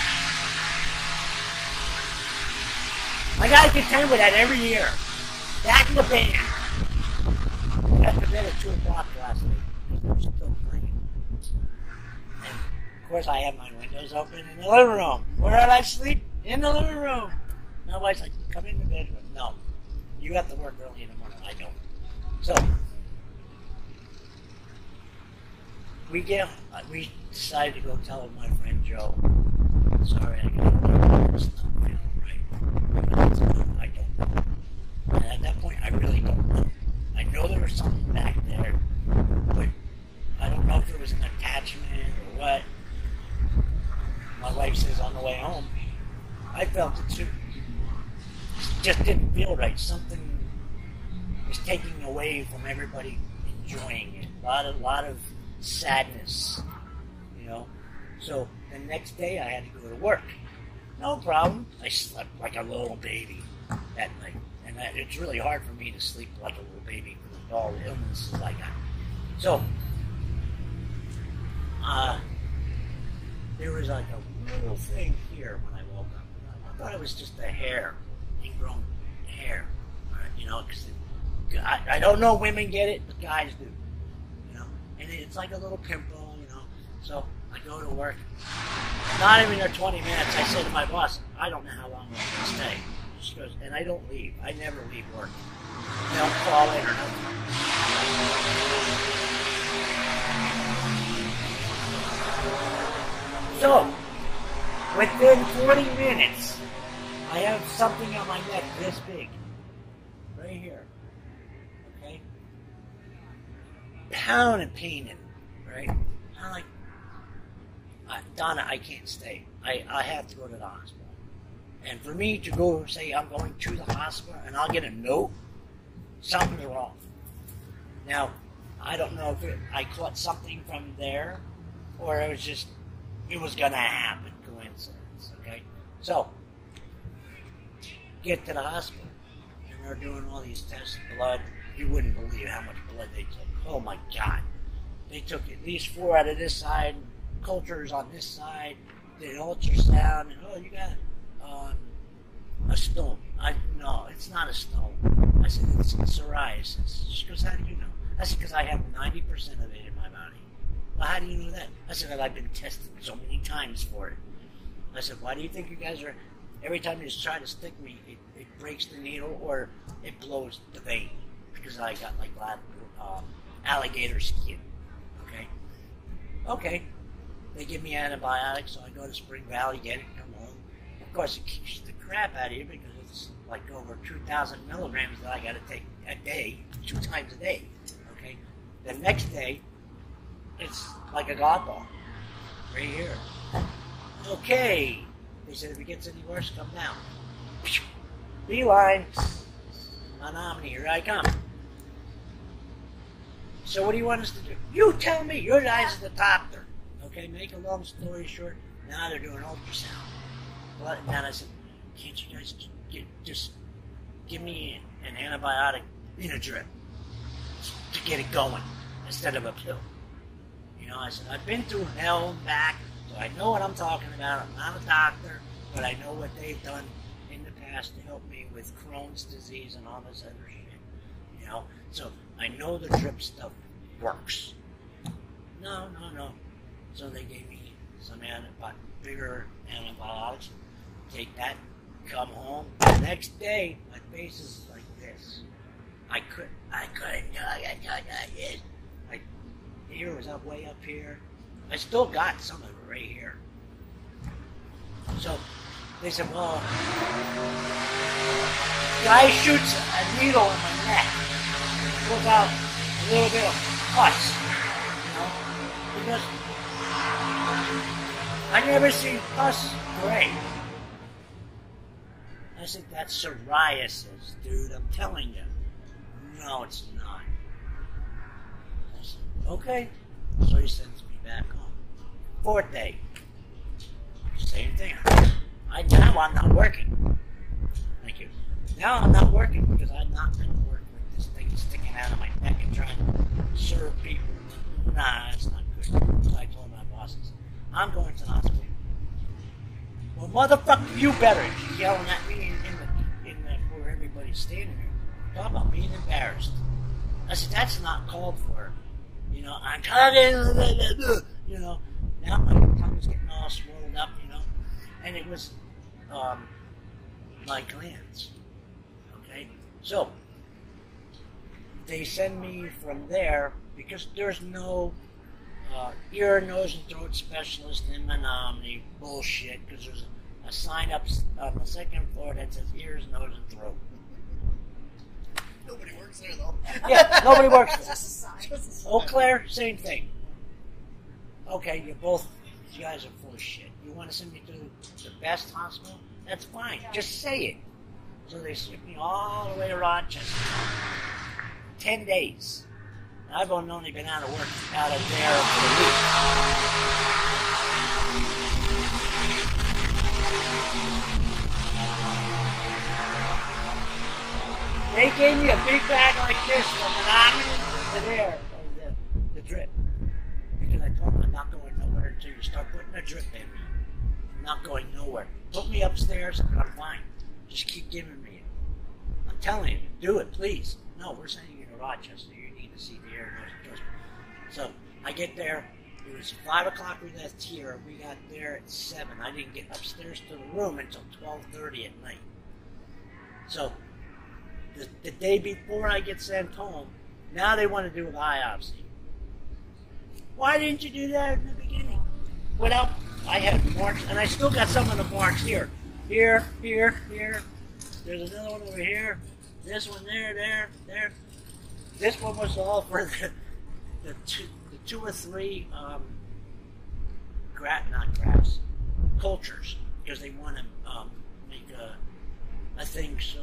Speaker 4: I gotta contend with that every year. Back in the band. We got to bed at two o'clock last night because they were still playing. And of course, I had my windows open in the living room. Where did I sleep? In the living room. My wife's like, come in the bedroom. No, you have to work early in the morning. I don't. So we get. We decided to go tell my friend Joe. Sorry, I got to it's not feeling right. I don't know. And at that point, I really don't know. I know there was something back there, but I don't know if it was an attachment or what. My wife says on the way home, I felt it too. It just didn't feel right. Something was taking away from everybody enjoying it. A lot of, lot of sadness, you know. So the next day, I had to go to work. No problem. I slept like a little baby that night. And that, it's really hard for me to sleep like a little baby with all the illnesses I got. So, uh, there was like a little thing here when I woke up. I thought it was just a hair, ingrown hair. Right? You know, because I, I don't know women get it, but guys do. You know, and it's like a little pimple, you know. So I go to work. Not even there twenty minutes, I said to my boss, I don't know how long I'm going to stay. She goes, and I don't leave. I never leave work. I don't call in or nothing. So, within forty minutes, I have something on my neck this big. Right here. Okay? Pound and paining. Right? I'm like, Donna, I can't stay. I, I have to go to the hospital. And for me to go say I'm going to the hospital and I'll get a note, something's wrong. Now, I don't know if it, I caught something from there or it was just, it was going to happen, coincidence, okay? So, get to the hospital and they're doing all these tests of blood. You wouldn't believe how much blood they took. Oh my God. They took at least four out of this side, cultures on this side, did ultrasound, and oh, you got um, a stone. I no, it's not a stone. I said it's psoriasis. She goes, how do you know? I said because I have ninety percent of it in my body. Well, how do you know that? I said that I've been tested so many times for it. I said, why do you think you guys are? Every time you try to stick me, it, it breaks the needle or it blows the vein because I got like um, alligator skin. Okay, okay. They give me antibiotics, so I go to Spring Valley, get it, come home. Of course, it kicks the crap out of you because it's like over two thousand milligrams that I got to take a day, two times a day. Okay? The next day, it's like a god ball. Right here. Okay. They said if it gets any worse, come down. Beeline. Menominee, here I come. So what do you want us to do? You tell me. Your guys are the doctor. Okay, make a long story short, now they're doing ultrasound. Well, and then I said, can't you guys get, just give me an antibiotic in a drip to get it going instead of a pill? You know, I said, I've been through hell and back, so I know what I'm talking about. I'm not a doctor, but I know what they've done in the past to help me with Crohn's disease and all this other shit. You know, so I know the drip stuff works. No, no, no. So they gave me some antibiotics, bigger antibiotics. Take that, come home. The next day, my face is like this. I couldn't, I couldn't, I couldn't, I couldn't. My ear was up way up here. I still got some of it right here. So they said, well, guy shoots a needle in my neck, pulls out a little bit of pus, you know, because I never seen pus gray. I said, that's psoriasis, dude, I'm telling you. No, it's not. I said, okay. So he sends me back home. Fourth day. Same thing. I now I'm not working. Thank you. Now I'm not working because I'm not going to work with this thing sticking out of my neck and trying to serve people. Nah, that's not good. So I told my bosses, I'm going to the hospital. Well, motherfucker, you better. She's yelling at me in, in the in the where everybody's standing there. Talk about being embarrassed. I said, that's not called for. You know, I'm talking, you know, now my tongue's getting all swollen up, you know, and it was um, my glands, okay? So, they send me from there, because there's no uh, ear, nose, and throat specialist in Menominee, bullshit, because there's a, a sign up on the second floor that says ears, nose, and throat.
Speaker 6: Nobody works there, though.
Speaker 4: Yeah, nobody works there.
Speaker 5: Just a sign.
Speaker 4: Eau Claire, same thing. Okay, you both, you guys are full of shit. You want to send me to the best hospital? That's fine. Just say it. So they shipped me all the way to Rochester. Ten days. And I've only been out of work, out of there for a week. They gave me a big bag like this from Menominee to there, of the, the drip. Because I told them I'm not going nowhere until you start putting a drip in me. I'm not going nowhere. Put me upstairs and I'm fine. Just keep giving me it. I'm telling you, do it, please. No, we're sending you to Rochester. You need to see the air nose. So I get there. It was five o'clock we left here. We got there at seven. I didn't get upstairs to the room until twelve thirty at night. So the, the day before I get sent home, now they want to do a biopsy. Why didn't you do that in the beginning? Without, I had marks, and I still got some of the marks here. Here, here, here. There's another one over here. This one there, there, there. This one was all for the, the, two, the two or three, um, gra- not graphs, cultures, because they want to um, make a, a thing so,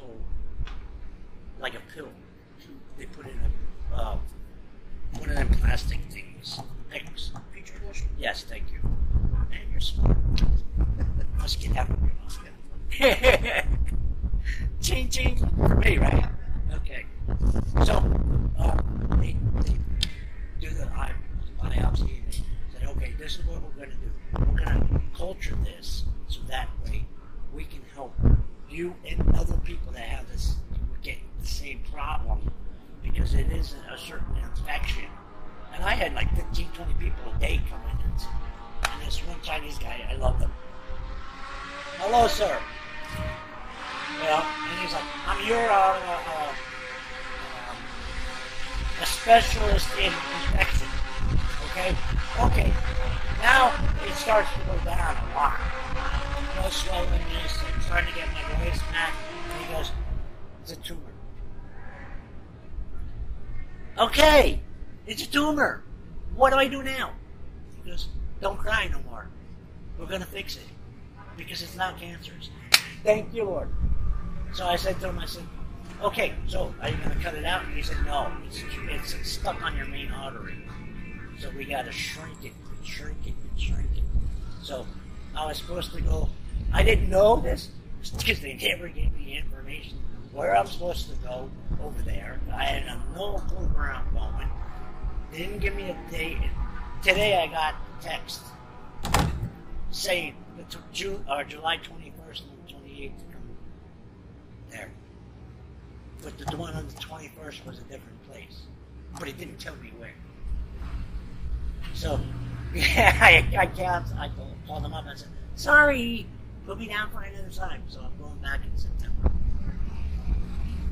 Speaker 4: like a pill. They put in a, uh, one of them plastic things. Things.
Speaker 6: Petri dish?
Speaker 4: Yes, thank you. Man, you're smart. Must get out of your mouth. Ching ching for me, right? Okay. So, uh, they, they do the eye biopsy and they said, okay, this is what we're going to do. We're going to culture this so that way we can help you and other people that have this, get the same problem, because it is a certain infection. And I had like fifteen, twenty people a day come in. And, and this one Chinese guy, I love him. Hello, sir. You know, and he's like, I'm your, uh, uh, uh, um, a specialist in infection. Okay? Okay. Now it starts to go down a lot. No swellenness, I'm starting to get my voice back. And he goes, it's a tumor. Okay. It's a tumor. What do I do now? He goes, don't cry no more. We're going to fix it. Because it's not cancerous. Thank you, Lord. So I said to him, I said, okay, so are you going to cut it out? And he said, no, it's, it's stuck on your main artery. So we got to shrink it and shrink it and shrink it. So I was supposed to go, I didn't know this because they never gave me information where I'm supposed to go over there. I had no clue where I'm going. They didn't give me a date. Today I got a text saying it took June or July twenty-first and twenty-eighth to come there. But the one on the twenty-first was a different place. But it didn't tell me where. So, yeah, I, I, called, I called, called them up and I said, sorry, put me down for another time. So I'm going back in September.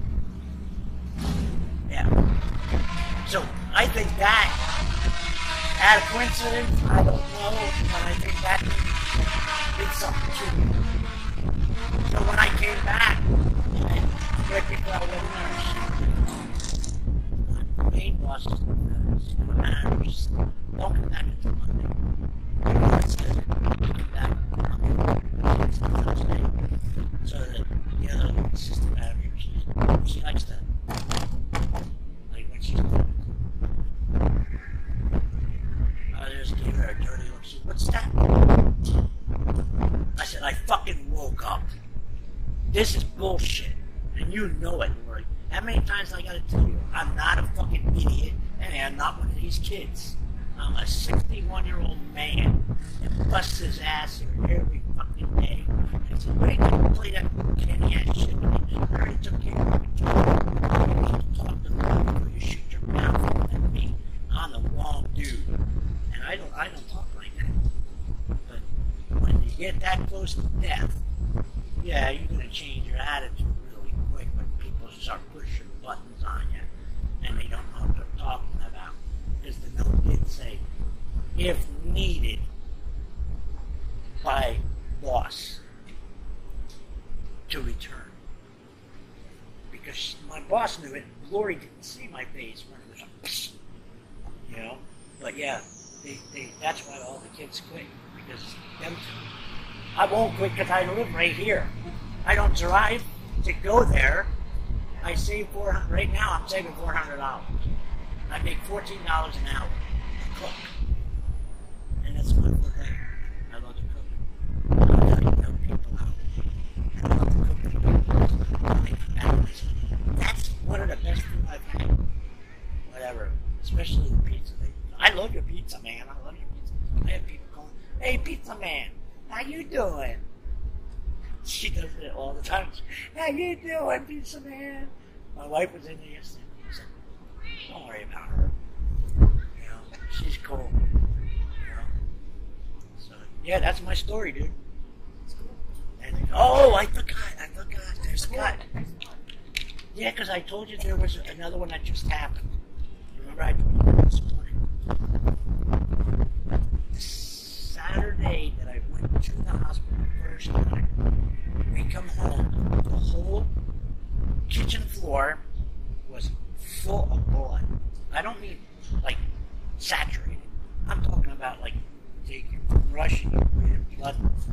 Speaker 4: Yeah. So I think that Had a coincidence, I don't know, but I think that did something to me. So when I came back, and where people out with nurse, my main boss is the nurse, the managers, don't come back until Monday. I said, come back until Thursday. So that the other assistant manager, she, she likes to, like when she's I just gave her a dirty look. She said, what's that? I said, I fucking woke up. This is bullshit. And you know it, Lori. How many times I gotta tell you, I'm not a fucking idiot, and I'm not one of these kids. I'm a sixty-one-year-old man that busts his ass here every fucking day. And so, wait, don't play that candy ass shit with me. I already took care of it. You need to talk to me before you shoot your mouth at me. I'm the wrong dude. And I don't, I don't talk like that. But when you get that close to death, yeah, you're gonna change your attitude really quick when people start pushing buttons on you and they don't know what they're talking about. Because the note did say, if needed by boss to return. Because my boss knew it, Lori didn't see my face when it was like, you know? But yeah, they, they, that's why all the kids quit, because them two. I won't quit because I live right here. I don't drive to go there. I save four hundred right now. I'm saving four hundred dollars. I make fourteen dollars an hour to cook, and that's my forte. I love to cook. I love to help people out. I love to cook for people. I make families. That's one of the best food I've had. Whatever, especially the pizza. I love your pizza, man. I love your pizza. I have people going, "Hey, pizza man, how you doing?" She does it all the time. How you doing, pizza man? My wife was in there yesterday. She said, don't worry about her. You know, she's cool. You know? So, yeah, that's my story, dude. And then, oh, I forgot. I forgot. I forgot. Yeah, because I told you there was another one that just happened. Remember I told you this morning? Saturday that I went to the hospital the first time, we come home, the whole kitchen floor was full of blood. I don't mean like saturated. I'm talking about like taking rushing blood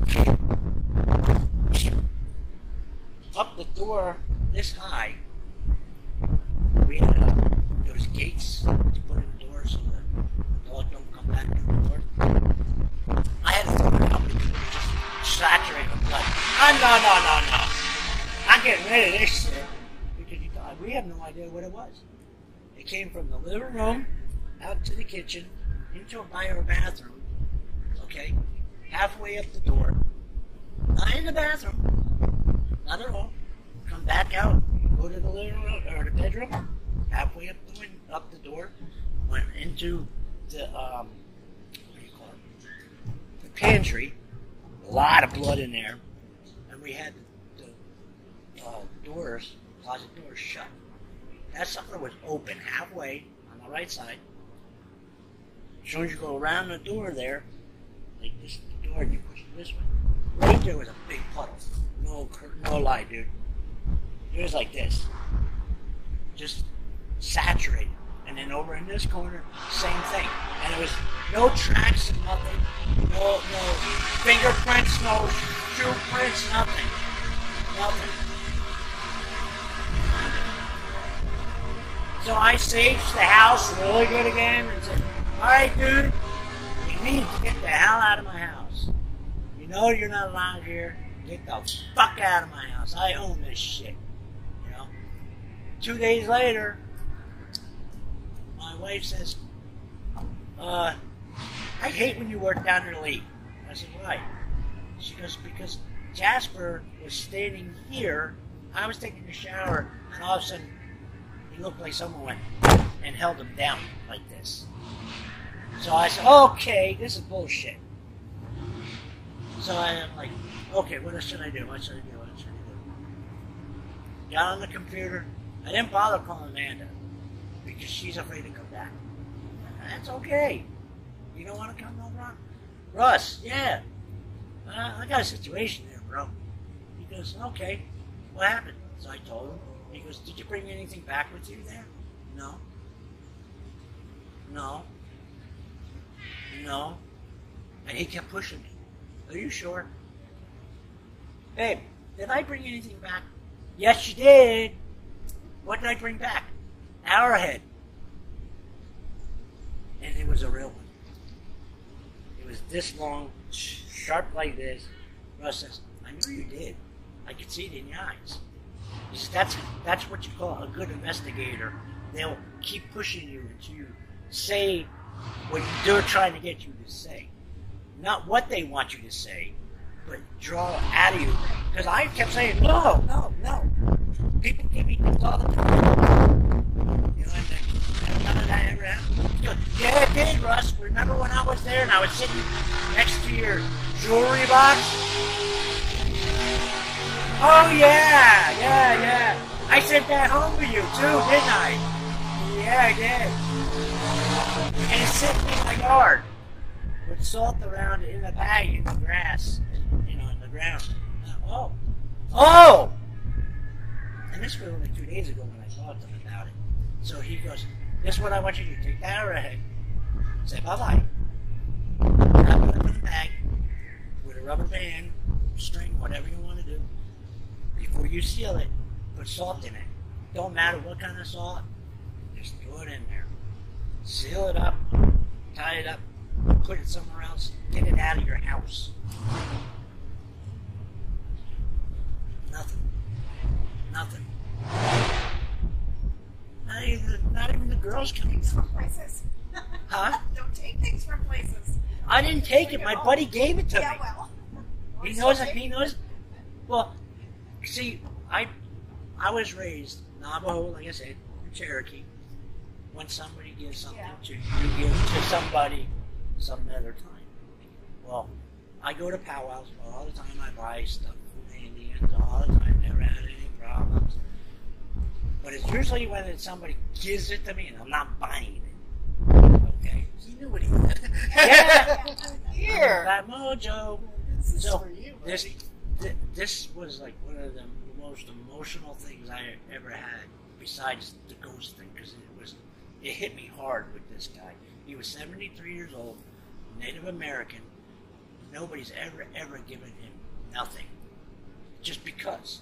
Speaker 4: up the door this high. We had uh, those gates to put in the door so the dog don't come back to the door. I had to throw it out because it was just saturated with blood. Oh, no, no, no, no. I'm getting rid of this shit. Because you thought, we have no idea what it was. It came from the living room, out to the kitchen, into a by our bathroom, okay, halfway up the door. Not in the bathroom. Not at all. Come back out, go to the living room, or the bedroom, halfway up the, window, up the door, went into the, um, what do you call it? The pantry. A lot of blood in there, and we had the, the uh, doors, closet doors shut. That sucker was open halfway on the right side. As soon as you go around the door there, like this is the door, and you push it this way. Right there was a big puddle. No, no lie, dude. It was like this, just saturated. And then over in this corner, same thing. And it was no tracks and nothing. No, no fingerprints, no shoe prints, nothing. Nothing. So I saged the house really good again and said, alright dude, you need to get the hell out of my house. You know you're not allowed here. Get the fuck out of my house. I own this shit. You know? Two days later, my wife says, uh, I hate when you work down here late. I said, why? She goes, because Jasper was standing here, I was taking a shower, and all of a sudden, he looked like someone went and held him down like this. So I said, okay, this is bullshit. So I'm like, okay, what should I do? What should I do? What should I do? Got on the computer. I didn't bother calling Amanda because she's afraid to come back. That's okay. You don't want to come no, Ron? Russ, yeah. Uh, I got a situation there, bro. He goes, okay, what happened? So I told him. He goes, did you bring anything back with you there? No. No. No. And he kept pushing me. Are you sure? Babe, did I bring anything back? Yes, you did. What did I bring back? Arrowhead. And it was a real one. It was this long, sharp like this. Russ says, I knew you did. I could see it in your eyes. He says, that's, that's what you call a good investigator. They'll keep pushing you until you say what they're trying to get you to say. Not what they want you to say, but draw out of you. Because I kept saying, no, no, no. People give me things all the time. You know, and then, none of that ever happened. He goes, yeah, it did, Russ. Remember when I was there and I was sitting next to your jewelry box? Oh, yeah, yeah, yeah. I sent that home for you, too, didn't I? Yeah, I did. And it's sitting in my yard with salt around it in the bag in the grass, you know, in the ground. Oh. Oh! And this was only two days ago when I talked to him about it. So he goes, this is what I want you to do. Take that arrowhead. Say bye-bye. Wrap it up in the bag with a rubber band, string, whatever you want to do. Before you seal it, put salt in it. Don't matter what kind of salt, just throw it in there. Seal it up, tie it up, put it somewhere else, get it out of your house. Nothing. Nothing. Not even, not even the girls coming
Speaker 5: From places.
Speaker 4: Huh?
Speaker 5: Don't take things from places.
Speaker 4: I didn't take it. My buddy gave it to
Speaker 5: Yeah,
Speaker 4: me.
Speaker 5: well.
Speaker 4: He knows it. He knows. Well, see, I I was raised Navajo, like I said, Cherokee. When somebody gives something
Speaker 5: Yeah.
Speaker 4: to you, you give to somebody some other time. Well, I go to powwows all the time. I buy stuff from the Indians all the time. Never had any problems. But it's usually when it's somebody gives it to me and I'm not buying it. Okay?
Speaker 5: He knew what he did.
Speaker 4: Yeah.
Speaker 5: Here.
Speaker 4: That mojo.
Speaker 5: This is
Speaker 4: So
Speaker 5: for you,
Speaker 4: this
Speaker 5: buddy.
Speaker 4: th- this was like one of the most emotional things I ever had, besides the ghost thing, because it was it hit me hard with this guy. He was seventy-three years old, Native American. Nobody's ever ever given him nothing, just because.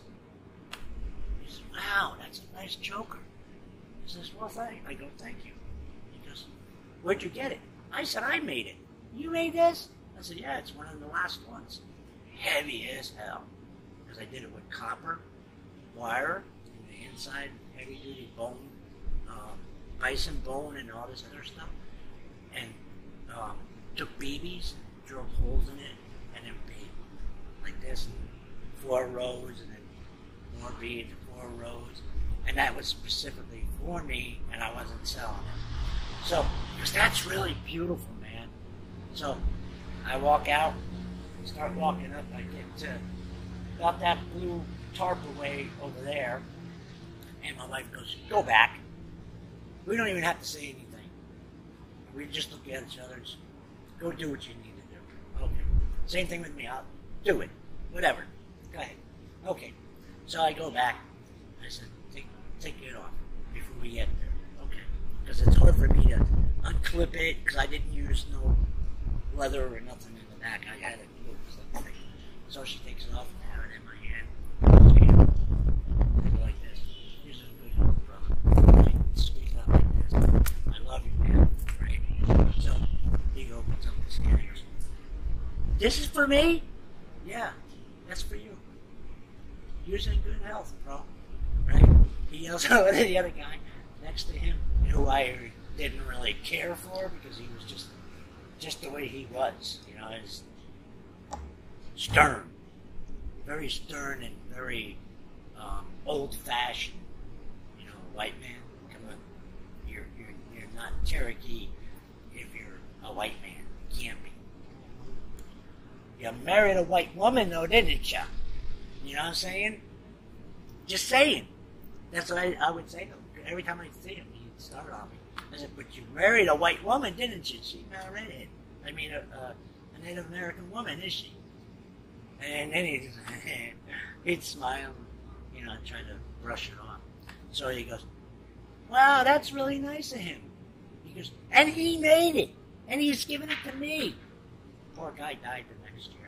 Speaker 4: He says, "Wow, that's a nice choker." He says, "Well, thank." I go, "Thank you." He goes, "Where'd you get it?" I said, "I made it." "You made this?" I said, "Yeah, it's one of the last ones." Heavy as hell, because I did it with copper wire in the inside, heavy duty bone, um, bison bone, and all this other stuff, and um, took B Bs, drilled holes in it, and then bead like this, four rows, and then more beads, four rows, and that was specifically for me, and I wasn't selling it. So, because that's really beautiful, man. So, I walk out. Start walking up, I get to about that blue tarp away over there, and my wife goes, "Go back." We don't even have to say anything. We just look at each other and just go do what you need to do. Okay. Same thing with me. I'll do it. Whatever. Go ahead. Okay. So I go back. I said, take, take it off before we get there. Okay. Because it's hard for me to unclip it, because I didn't use no leather or nothing in the back. I had it. So she takes it off and have it in my hand. I go like this. Here's a good help, brother. Right? Squeeze out like this. I love you, man. Right? So he opens up the scan. He goes, "This is for me?" "Yeah, that's for you. You're in good health, bro." Right? He yells over to the other guy next to him, who I didn't really care for because he was just just the way he was. You know, his stern, very stern and very um, old-fashioned. You know, white man. Come on, you're you're you're not Cherokee if you're a white man. You can't be. You married a white woman, though, didn't you? You know what I'm saying? Just saying. That's what I, I would say to him. Every time I see him, he'd start on me. I said, "But you married a white woman, didn't you? She's not a redhead." I mean, a, a, a Native American woman, is she? And then he'd, he'd smile, you know, try to brush it off. So he goes, wow, that's really nice of him. He goes, and he made it. And he's giving it to me. Poor guy died the next year.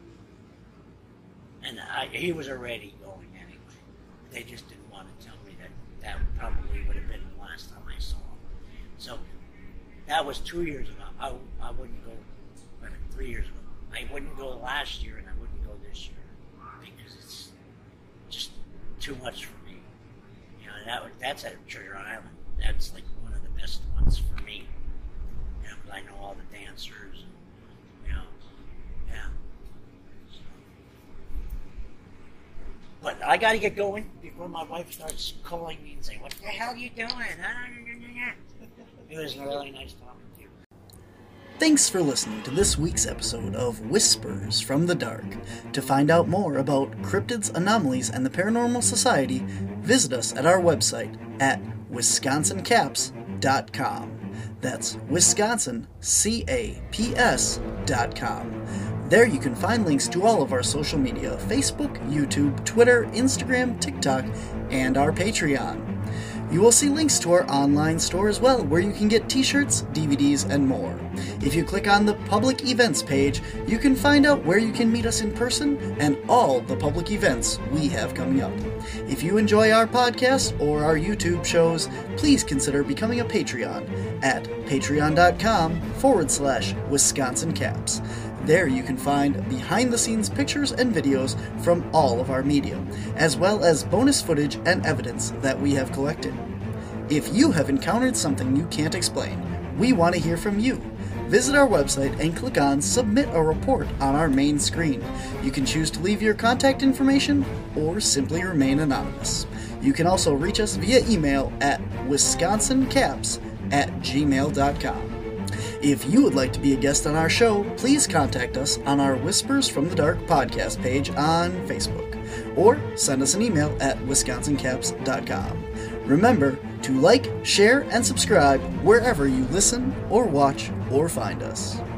Speaker 4: And I, he was already going anyway. They just didn't want to tell me that that probably would have been the last time I saw him. So that was two years ago. I, I wouldn't go, wait a minute, three years ago. I wouldn't go last year and I wouldn't go this year because it's just too much for me. You know, that that's at Treasure Island. That's like one of the best ones for me. You know, because I know all the dancers. And, you know, yeah. So. But I got to get going before my wife starts calling me and saying, "What the hell are you doing?" It was really nice talking to you.
Speaker 3: Thanks for listening to this week's episode of Whispers from the Dark. To find out more about cryptids, anomalies, and the Paranormal Society, visit us at our website at wisconsin caps dot com. That's Wisconsin, C A P S dot com. There you can find links to all of our social media, Facebook, YouTube, Twitter, Instagram, TikTok, and our Patreon. You will see links to our online store as well, where you can get t-shirts, D V Ds, and more. If you click on the public events page, you can find out where you can meet us in person and all the public events we have coming up. If you enjoy our podcast or our YouTube shows, please consider becoming a Patreon at patreon.com forward slash Wisconsin Caps. There you can find behind-the-scenes pictures and videos from all of our media, as well as bonus footage and evidence that we have collected. If you have encountered something you can't explain, we want to hear from you. Visit our website and click on Submit a Report on our main screen. You can choose to leave your contact information or simply remain anonymous. You can also reach us via email at wisconsincaps at gmail dot com. If you would like to be a guest on our show, please contact us on our Whispers from the Dark podcast page on Facebook, or send us an email at wisconsin caps dot com. Remember to like, share, and subscribe wherever you listen or watch or find us.